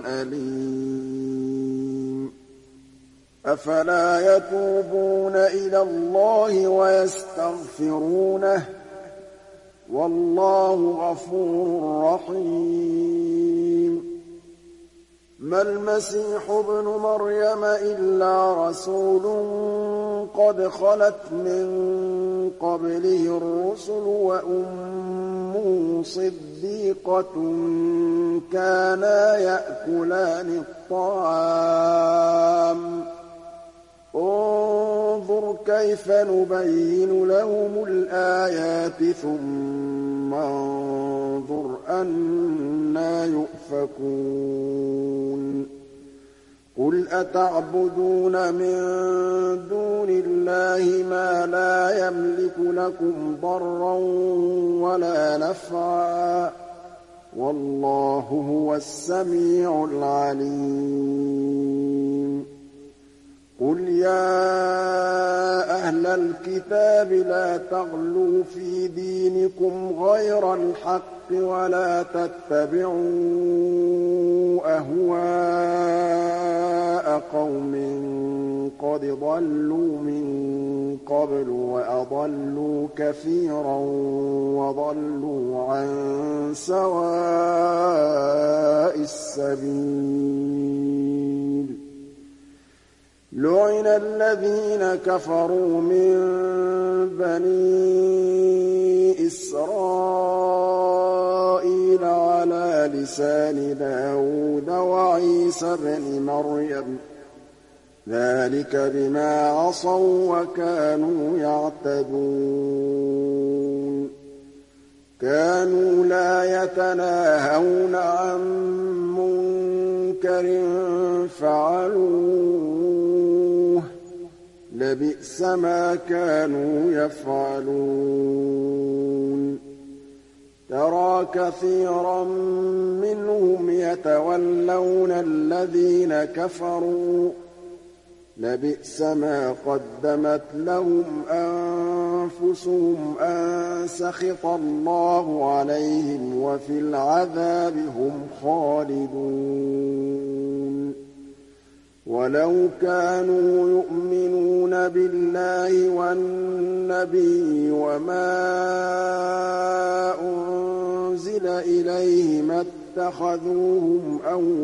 أَلِيمٌ أَفَلَا يَتُوبُونَ إِلَى اللَّهِ وَيَسْتَغْفِرُونَهُ ۗ وَاللَّهُ غَفُورٌ رَّحِيمٌ مَا الْمَسِيحُ ابْنُ مَرْيَمَ إِلَّا رَسُولٌ قَدْ خَلَتْ مِن قَبْلِهِ الرُّسُلُ وَأُمُّهُ صِدِّيقَةٌ كَانَا يَأْكُلَانِ الطَّعَامَ ۗ انظُرْ كَيْفَ نُبَيِّنُ لَهُمُ الْآيَاتِ ثُمَّ انظُرْ أَنَّىٰ يُؤْفَكُونَ قُلْ قُلْ أَتَعْبُدُونَ مِن دُونِ اللَّهِ مَا لَا يَمْلِكُ لَكُمْ ضَرًّا وَلَا نَفْعًا ۚ وَاللَّهُ هُوَ السَّمِيعُ الْعَلِيمُ قُلْ يَا أَهْلَ الْكِتَابِ لَا تَغْلُوا فِي دِينِكُمْ غَيْرَ الْحَقِّ وَلَا تَتَّبِعُوا أَهْوَاءَ قَوْمٍ قَدْ ضَلُّوا مِن قَبْلُ وَأَضَلُّوا كَثِيرًا وَضَلُّوا عَن سَوَاءِ السَّبِيلِ لُعِنَ الَّذِينَ كَفَرُوا مِن بَنِي إِسْرَائِيلَ عَلَىٰ لِسَانِ دَاوُودَ وَعِيسَى ابْنِ مَرْيَمَ ۚ ذَٰلِكَ بِمَا عَصَوا وَّكَانُوا يَعْتَدُونَ كَانُوا لَا يَتَنَاهَوْنَ عَن مُّنكَرٍ فَعَلُوهُ ۚ لَبِئْسَ مَا كَانُوا يَفْعَلُونَ تَرَىٰ كَثِيرًا مِّنْهُمْ يَتَوَلَّوْنَ الَّذِينَ كَفَرُوا ۚ لَبِئْسَ مَا قَدَّمَتْ لَهُمْ أَنفُسُهُمْ أَن سَخِطَ اللَّهُ عَلَيْهِمْ وَفِي الْعَذَابِ هُمْ خَالِدُونَ وَلَوْ كَانُوا يُؤْمِنُونَ بِاللَّهِ وَالنَّبِيِّ وَمَا أُنزِلَ إِلَيْهِ مَا اتَّخَذُوهُمْ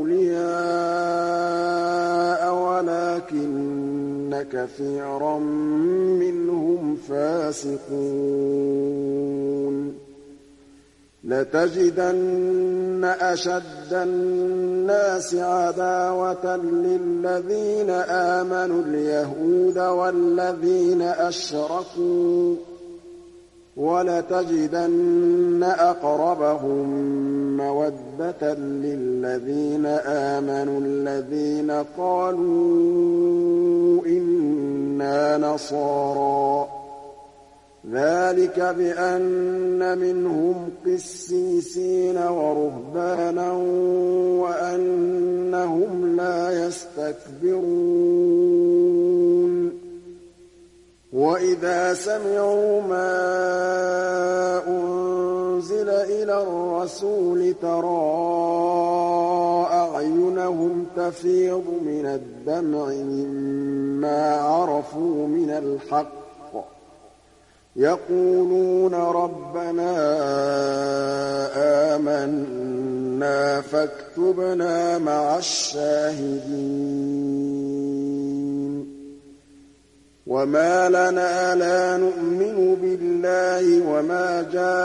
أَوْلِيَاءَ وَلَٰكِنَّ كَثِيرًا مِّنْهُمْ فَاسِقُونَ لَتَجِدَنَّ أَشَدَّ النَّاسِ عَدَاوَةً لِّلَّذِينَ آمَنُوا الْيَهُودَ وَالَّذِينَ أَشْرَكُوا ۖ وَلَتَجِدَنَّ أَقْرَبَهُم مَّوَدَّةً لِّلَّذِينَ آمَنُوا الَّذِينَ قَالُوا إِنَّا نَصَارَىٰ ۚ ذَٰلِكَ بِأَنَّ مِنْهُمْ قِسِّيسِينَ وَرُهْبَانًا وَأَنَّهُمْ لَا يَسْتَكْبِرُونَ وَإِذَا سَمِعُوا مَا أُنزِلَ إِلَى الرَّسُولِ تَرَىٰ أَعْيُنَهُمْ تَفِيضُ مِنَ الدَّمْعِ مِمَّا عَرَفُوا مِنَ الْحَقِّ يَقُولُونَ رَبَّنَا آمَنَّا فَاكْتُبْنَا مَعَ الشَّاهِدِينَ وَمَا لَنَا لَا نُؤْمِنُ بِاللَّهِ وَمَا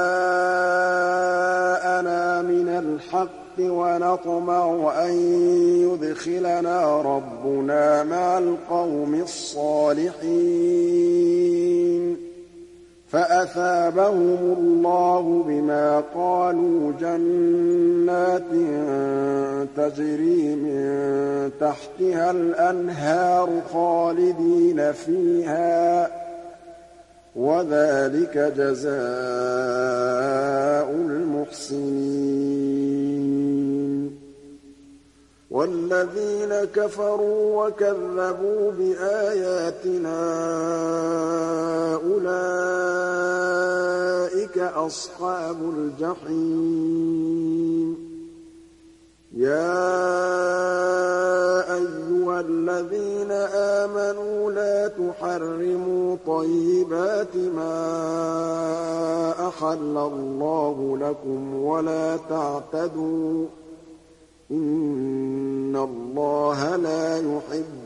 جَاءَنَا مِنَ الْحَقِّ وَنَطْمَعُ أَن يُدْخِلَنَا رَبُّنَا مَعَ الْقَوْمِ الصَّالِحِينَ فَأَثَابَهُمُ اللَّهُ بِمَا قَالُوا جَنَّاتٍ تَجْرِي مِن تَحْتِهَا الْأَنْهَارُ خَالِدِينَ فِيهَا ۚ وَذَٰلِكَ جَزَاءُ الْمُحْسِنِينَ وَالَّذِينَ كَفَرُوا وَكَذَّبُوا بِآيَاتِنَا أُولَٰئِكَ أَصْحَابُ الْجَحِيمِ يَا أَيُّهَا الَّذِينَ آمَنُوا لَا تُحَرِّمُوا طَيِّبَاتِ مَا أَحَلَّ اللَّهُ لَكُمْ وَلَا تَعْتَدُوا ۚ إِنَّ اللَّهَ لَا يُحِبُّ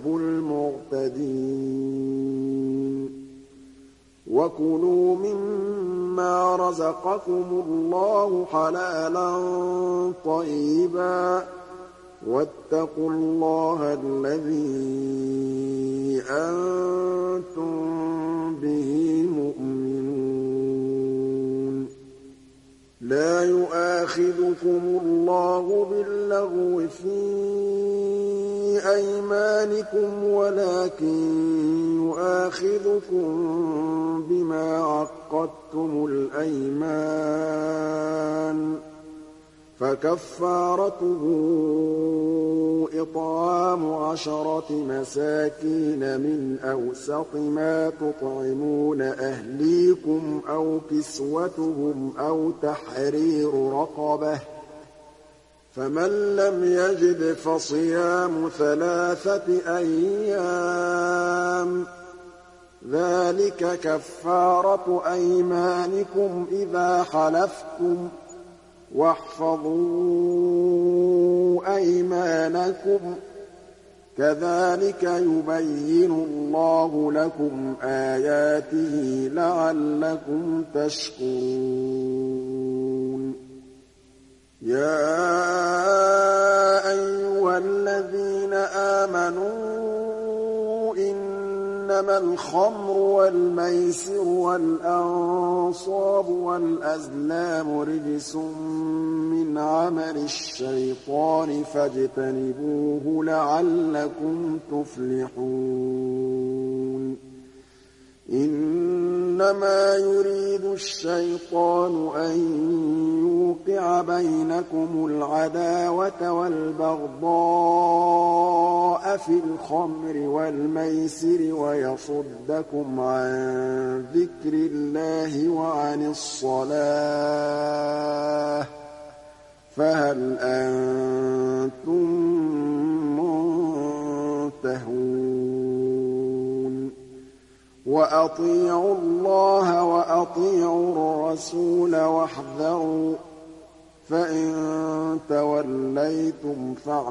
الْمُعْتَدِينَ وَكُلُوا مِمَّا رَزَقَكُمُ اللَّهُ حَلَالًا طَيِّبًا ۚ وَاتَّقُوا اللَّهَ الَّذِي أَنتُم بِهِ مُؤْمِنُونَ لَا يُؤَاخِذُكُمُ اللَّهُ بِاللَّغْوِ فِي بِأَيْمَانِكُمْ وَلَٰكِن يُؤَاخِذُكُم بِمَا عَقَّدتُّمُ الْأَيْمَانَ ۖ فَكَفَّارَتُهُ إِطْعَامُ عَشَرَةِ مَسَاكِينَ مِنْ أَوْسَطِ مَا تُطْعِمُونَ أَهْلِيكُمْ أَوْ كِسْوَتُهُمْ أَوْ تَحْرِيرُ رَقَبَةٍ ۖ فَمَن لَّمْ يَجِدْ فَصِيَامُ ثَلَاثَةِ أَيَّامٍ ۚ ذَٰلِكَ كَفَّارَةُ أَيْمَانِكُمْ إِذَا حَلَفْتُمْ ۚ وَاحْفَظُوا أَيْمَانَكُمْ ۚ كَذَٰلِكَ يُبَيِّنُ اللَّهُ لَكُمْ آيَاتِهِ لَعَلَّكُمْ تَشْكُرُونَ يَا أَيُّهَا الَّذِينَ آمَنُوا إِنَّمَا الْخَمْرُ وَالْمَيْسِرُ وَالْأَنصَابُ وَالْأَزْلَامُ رِجْسٌ مِّنْ عَمَلِ الشَّيْطَانِ فَاجْتَنِبُوهُ لَعَلَّكُمْ تُفْلِحُونَ إِنَّمَا يُرِيدُ الشَّيْطَانُ أَن يُوقِعَ بَيْنَكُمُ الْعَدَاوَةَ وَالْبَغْضَاءَ فِي الْخَمْرِ وَالْمَيْسِرِ وَيَصُدَّكُمْ عَن ذِكْرِ اللَّهِ وَعَنِ الصَّلَاةِ ۖ فَهَلْ أَنتُم مُّنتَهُونَ وَأَطِيعُوا اللَّهَ وَأَطِيعُوا الرَّسُولَ وَاحْذَرُوا ۚ فَإِن تَوَلَّيْتُمْ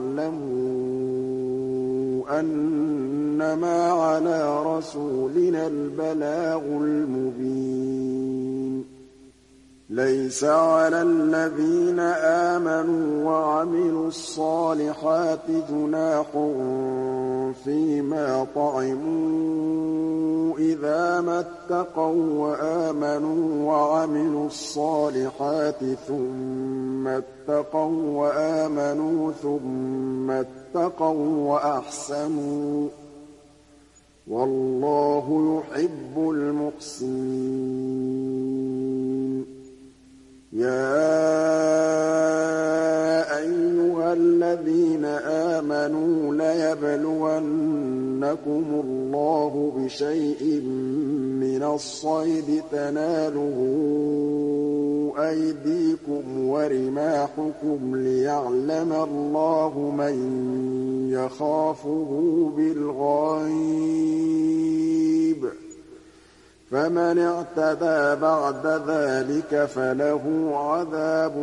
فَاعْلَمُوا أَنَّمَا عَلَىٰ رَسُولِنَا الْبَلَاغُ الْمُبِينُ لَيْسَ عَلَى الَّذِينَ آمَنُوا وَعَمِلُوا الصَّالِحَاتِ جُنَاحٌ فِيمَا طَعِمُوا إِذَا مَا اتَّقَوا وَّآمَنُوا وَعَمِلُوا الصَّالِحَاتِ ثُمَّ اتَّقَوا وَّآمَنُوا ثُمَّ اتَّقَوا وَّأَحْسَنُوا ۗ وَاللَّهُ يُحِبُّ الْمُحْسِنِينَ يَا أَيُّهَا الَّذِينَ آمَنُوا لَيَبْلُوَنَّكُمُ اللَّهُ بِشَيْءٍ مِّنَ الصَّيْدِ تَنَالُهُ أَيْدِيكُمْ وَرِمَاحُكُمْ لِيَعْلَمَ اللَّهُ مَن يَخَافُهُ بِالْغَيْبِ ۚ فَمَنِ اعْتَدَىٰ بَعْدَ ذَٰلِكَ فَلَهُ عَذَابٌ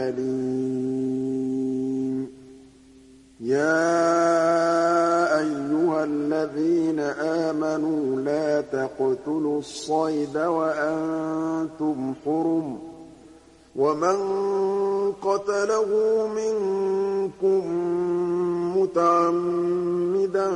أَلِيمٌ يَا أَيُّهَا الَّذِينَ آمَنُوا لَا تَقْتُلُوا الصَّيْدَ وَأَنتُمْ حُرُمٌ ۚ وَمَن قَتَلَهُ مِنكُم مُّتَعَمِّدًا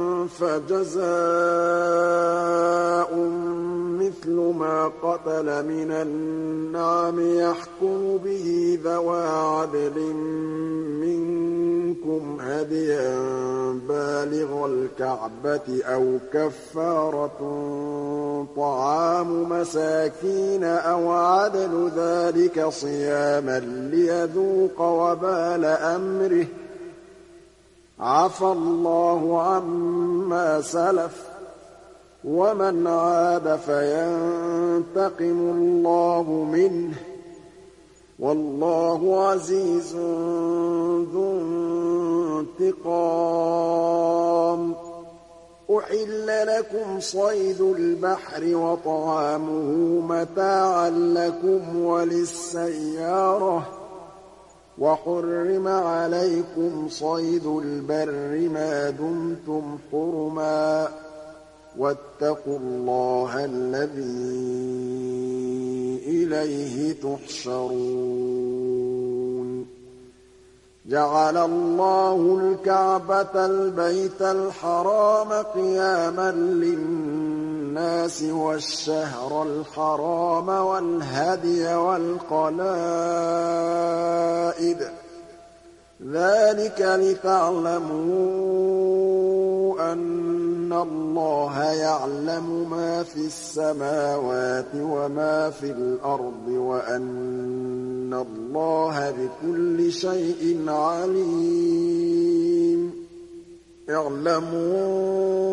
فَجَزَاءٌ مِّثْلُ مَا قَتَلَ مِنَ النَّعَمِ يَحْكُمُ بِهِ ذَوَا عَدْلٍ مِّنكُمْ هَدْيًا بَالِغَ الْكَعْبَةِ أَوْ كَفَّارَةٌ طَعَامُ مَسَاكِينَ أَوْ عَدْلُ ذَٰلِكَ صِيَامًا لِّيَذُوقَ وَبَالَ أَمْرِهِ ۗ عَفَا اللَّهُ عَمَّا سَلَفَ ۚ وَمَنْ عَادَ فَيَنتَقِمُ اللَّهُ مِنْهُ ۗ وَاللَّهُ عَزِيزٌ ذُو انتِقَامٍ أُحِلَّ لَكُمْ صَيْدُ الْبَحْرِ وَطَعَامُهُ مَتَاعًا لَّكُمْ وَلِلسَّيَّارَةِ ۖ وَحُرِّمَ عَلَيْكُمْ صَيْدُ الْبَرِّ مَا دُمْتُمْ حُرُمًا ۗ وَاتَّقُوا اللَّهَ الَّذِي إِلَيْهِ تُحْشَرُونَ جَعَلَ اللَّهُ الْكَعْبَةَ الْبَيْتَ الْحَرَامَ قِيَامًا لِّلنَّاسِ وَالشَّهْرَ الْحَرَامَ وَالْهَدْيَ وَالْقَلَائِدَ ۚ ذَٰلِكَ لِتَعْلَمُوا أَنَّ اللَّهَ يَعْلَمُ مَا فِي السَّمَاوَاتِ وَمَا فِي الْأَرْضِ وَأَنَّ اللَّهَ بِكُلِّ شَيْءٍ عَلِيمٌ اعْلَمُوا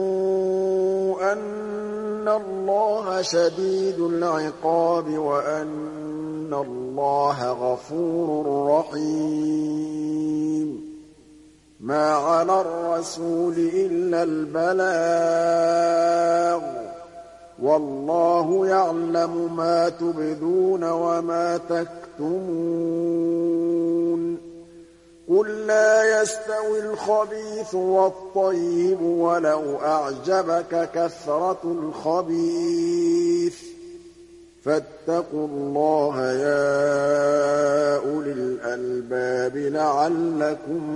أَنَّ اللَّهَ شَدِيدُ الْعِقَابِ وَأَنَّ اللَّهَ غَفُورٌ رَّحِيمٌ مَا عَلَى الرَّسُولِ إِلَّا الْبَلَاغُ ۗ وَاللَّهُ يَعْلَمُ مَا تُبْدُونَ وَمَا تَكْتُمُونَ قُل لَّا يَسْتَوِي الْخَبِيثُ وَالطَّيِّبُ وَلَوْ أَعْجَبَكَ كَثْرَةُ الْخَبِيثِ ۚ فَاتَّقُوا اللَّهَ يَا أُولِي الْأَلْبَابِ لَعَلَّكُمْ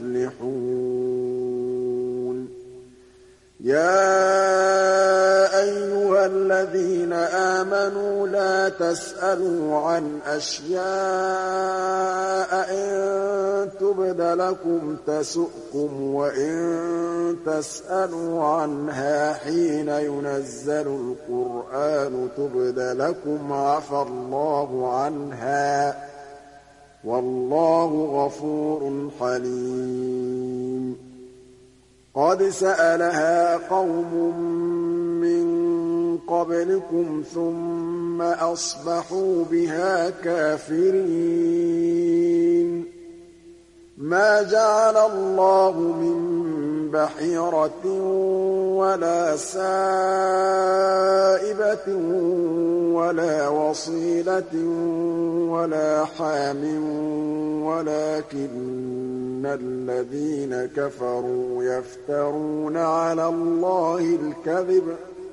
تُفْلِحُونَ يَا أَيُّهَا الَّذِينَ آمَنُوا لَا تَسْأَلُوا عَنْ أَشْيَاءَ إِن تُبْدَ لَكُمْ تَسُؤْكُمْ وَإِن تَسْأَلُوا عَنْهَا حِينَ يُنَزَّلُ الْقُرْآنُ تُبْدَ لَكُمْ عَفَا اللَّهُ عَنْهَا ۗ وَاللَّهُ غَفُورٌ حَلِيمٌ قَدْ سَأَلَهَا قَوْمٌ مِّن قَبْلِكُمْ ثُمَّ أَصْبَحُوا بِهَا كَافِرِينَ مَا جَعَلَ اللَّهُ مِن بَحِيرَةٍ وَلَا سَائِبَةٍ وَلَا وَصِيلَةٍ وَلَا حَامٍ وَلَٰكِنَّ الَّذِينَ كَفَرُوا يَفْتَرُونَ عَلَى اللَّهِ الْكَذِبَ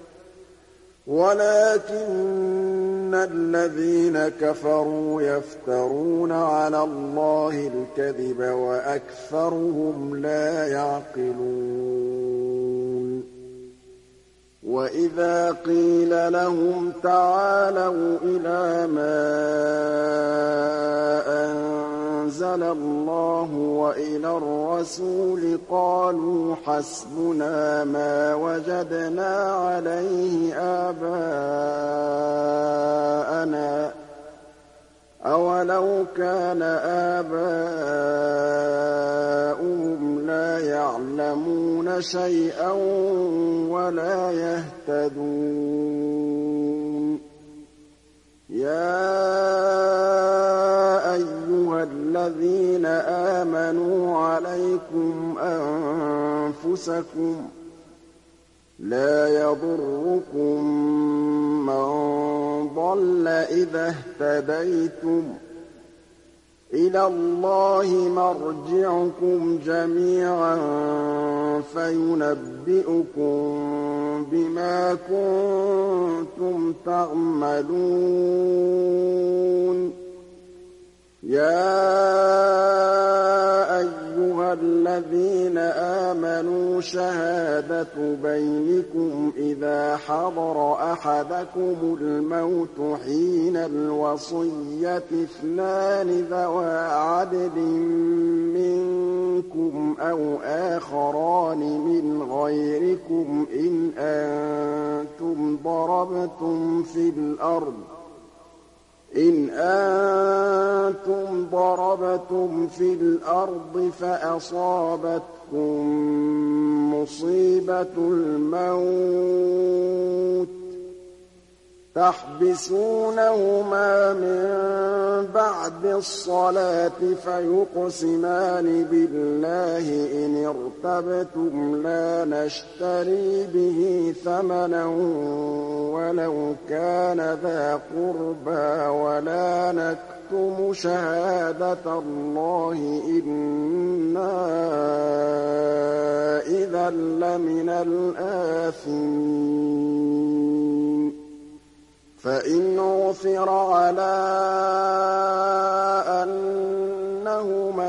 وَلَٰكِنَّ الَّذِينَ كَفَرُوا يَفْتَرُونَ عَلَى اللَّهِ الْكَذِبَ وَأَكْثَرُهُمْ لَا يَعْقِلُونَ وَإِذَا قِيلَ لَهُمْ تَعَالَوْا إِلَىٰ مَا أَنزَلَ اللَّهُ وَإِلَى الرَّسُولِ قَالُوا حَسْبُنَا مَا وَجَدْنَا عَلَيْهِ آبَاءَنَا ۚ أَوَلَوْ كَانَ آبَاؤُهُمْ لَا يَعْلَمُونَ شَيْئًا وَلَا يَهْتَدُونَ يَا أَيُّهَا الَّذِينَ آمَنُوا عَلَيْكُمْ أَنفُسَكُمْ ۖ لَا يَضُرُّكُم مَّن ضَلَّ إِذَا اهْتَدَيْتُمْ ۚ إِلَى اللَّهِ مَرْجِعُكُمْ جَمِيعًا فَيُنَبِّئُكُم بِمَا كُنتُمْ تَعْمَلُونَ يَا أَيُّهَا الَّذِينَ آمَنُوا شَهَادَةُ بَيْنِكُمْ إِذَا حَضَرَ أَحَدَكُمُ الْمَوْتُ حِينَ الْوَصِيَّةِ اثْنَانِ ذَوَا عَدْلٍ مِّنكُمْ أَوْ آخَرَانِ مِنْ غَيْرِكُمْ إِنْ أَنتُمْ ضَرَبْتُمْ في الأرض إِنْ أَنتُمْ ضَرَبْتُمْ فِي الْأَرْضِ فَأَصَابَتْكُم مُّصِيبَةُ الْمَوْتِ تَحْبِسُونَهُمَا مِن بَعْدِ الصَّلَاةِ فَيُقْسِمَانِ بِاللَّهِ إِنِ ارْتَبْتُمْ لَا نَشْتَرِي بِهِ ثَمَنًا وَلَوْ كَانَ ذَا قُرْبَىٰ وَلَا نَكْتُمُ شَهَادَةَ اللَّهِ إِنَّا إِذًا لَّمِنَ الْآثِمِينَ فَإِنْ عُثِرَ عَلَىٰ أَنَّهُمَا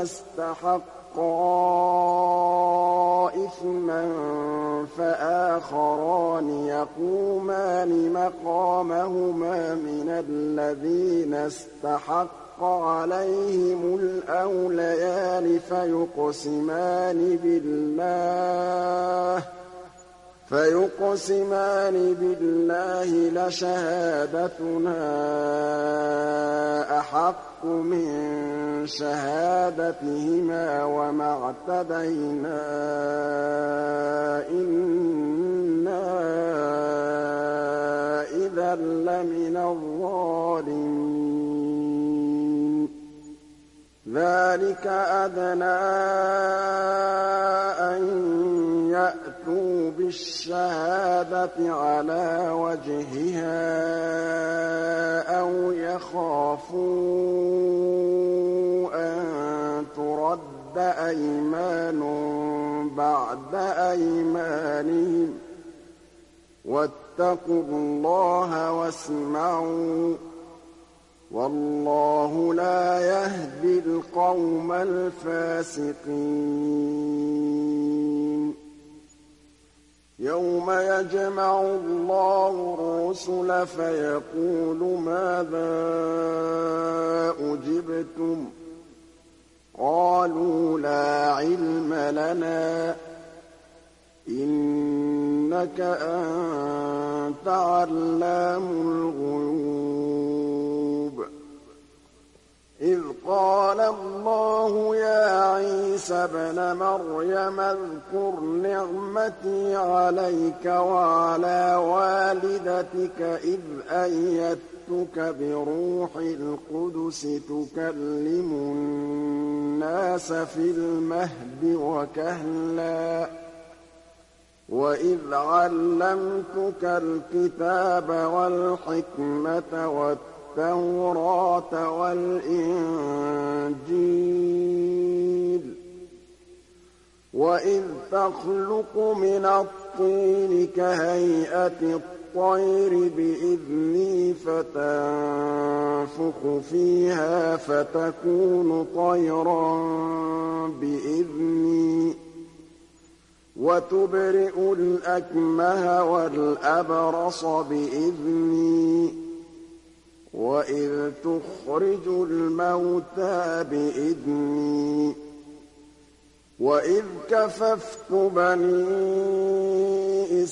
اسْتَحَقَّا إِثْمًا فَآخَرَانِ يَقُومَانِ مَقَامَهُمَا مِنَ الَّذِينَ اسْتَحَقَّ فحق عليهم الأوليان فيقسمان بالله فيقسمان بالله لشهادتنا أحق من شهادتهما وما اعتدينا إنا إذا لمن الظالمين ذلك أدنى أن يأتوا بالشهادة على وجهها أو يخافوا أن ترد أيمان بعد أيمانهم واتقوا الله واسمعوا والله لا يهدي القوم الفاسقين يوم يجمع الله الرسل فيقول ماذا أجبتم قالوا لا علم لنا إنك أنت علام الغيوب إذ قال الله يا عيسى ابن مريم اذكر نعمتي عليك وعلى والدتك إذ أيدتك بروح القدس تكلم الناس في المهد وكهلا وإذ علمتك الكتاب والحكمة والتوراة والإنجيل وإذ تخلق من الطين كهيئة الطير بإذني فتنفخ فيها فتكون طيرا بإذني وتبرئ الأكمه والأبرص بإذني وإذ تخرج الموتى بإذني وإذ كففت بني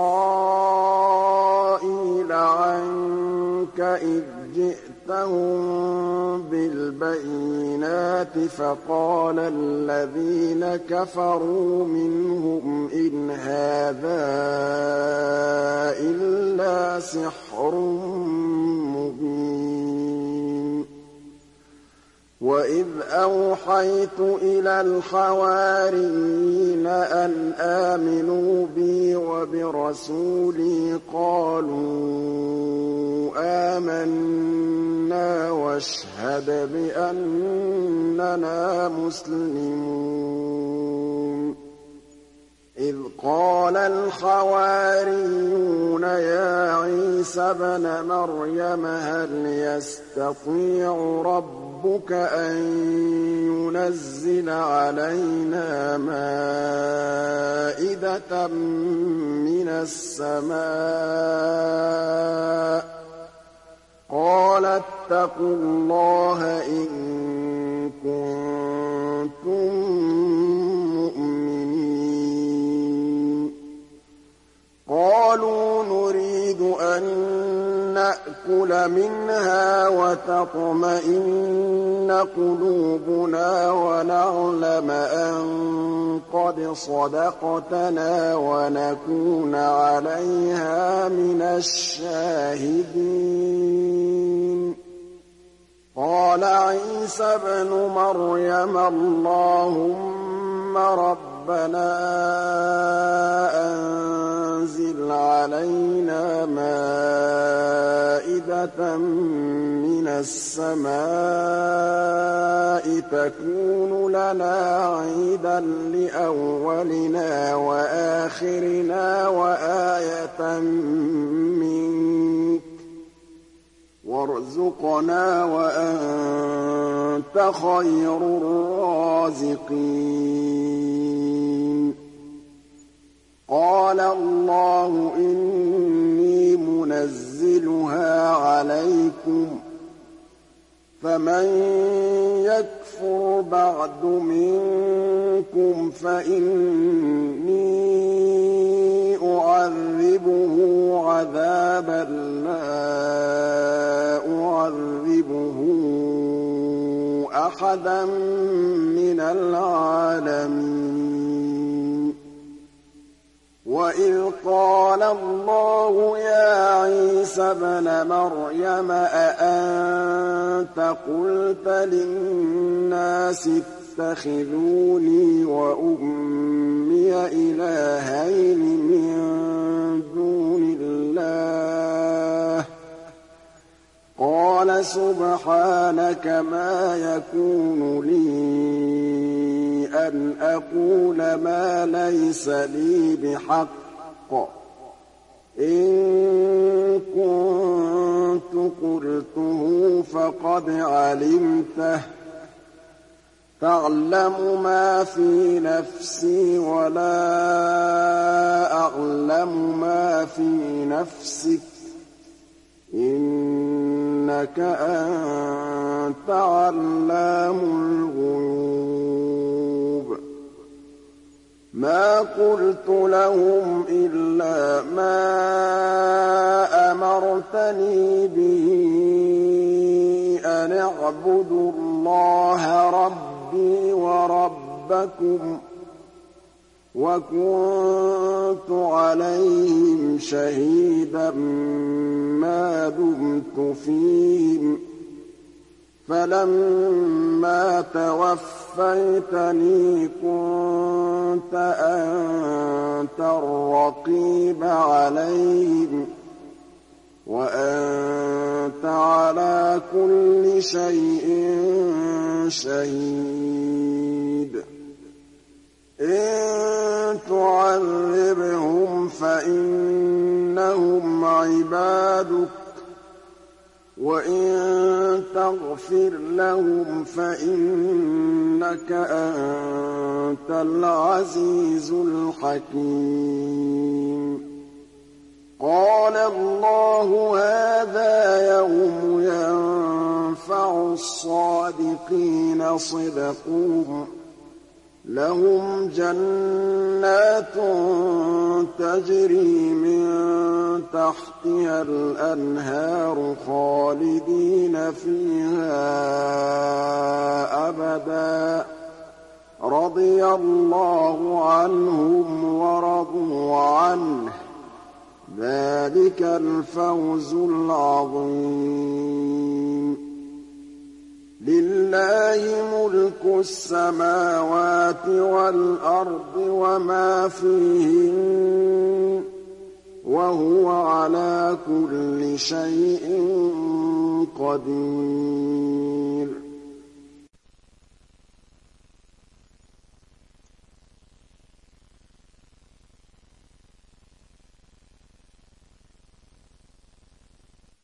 إسرائيل عنك إذ جئتهم بالبينات فقال الذين كفروا منهم إن هذا إلا سحر مبين وإذ أوحيت إلى الحواريين أن آمنوا بي وبرسولي قالوا آمنا واشهد بأننا مسلمون إذ قال الحواريون يا عيسى ابن مريم هل يستطيع ربك أن ينزل علينا مائدة من السماء قال اتقوا الله إن كنتم مؤمنين قالوا نريد أن نأكل منها وتطمئن قلوبنا ونعلم أن قد صدقتنا ونكون عليها من الشاهدين قال عيسى ابن مريم اللهم ربنا أنزل علينا مائدة من السماء تكون لنا عيدا لأولنا وآخرنا وآية منك وارزقنا وأنت خير الرازقين قال الله إني منزلها عليكم فمن يكفر بعد منكم فإني أعذبه عذابا لا أعذبه أحدا من العالمين وإذ قال الله يا عيسى ابن مريم أأنت قلت للناس اتخذوني وأمي إلهين من دون الله قال سبحانك ما يكون لي أن أقول ما ليس لي بحق إن كنت قلته فقد علمته تعلم ما في نفسي ولا أعلم ما في نفسك إنك أنت علام الغيوب ما قلت لهم إلا ما أمرتني به أن اعبدوا الله ربي وربكم وكنت عليهم شهيدا ما دمت فيهم فلما توفيتني كنت أنت الرقيب عليهم وأنت على كل شيء شهيد إن تعذبهم فإنهم عبادك وإن تغفر لهم فإنك أنت العزيز الحكيم قال الله هذا يوم ينفع الصادقين صدقهم لهم جنات تجري من تحتها الأنهار خالدين فيها أبدا رضي الله عنهم ورضوا عنه ذلك الفوز العظيم لله ملك السماوات والأرض وما فيهن وهو على كل شيء قدير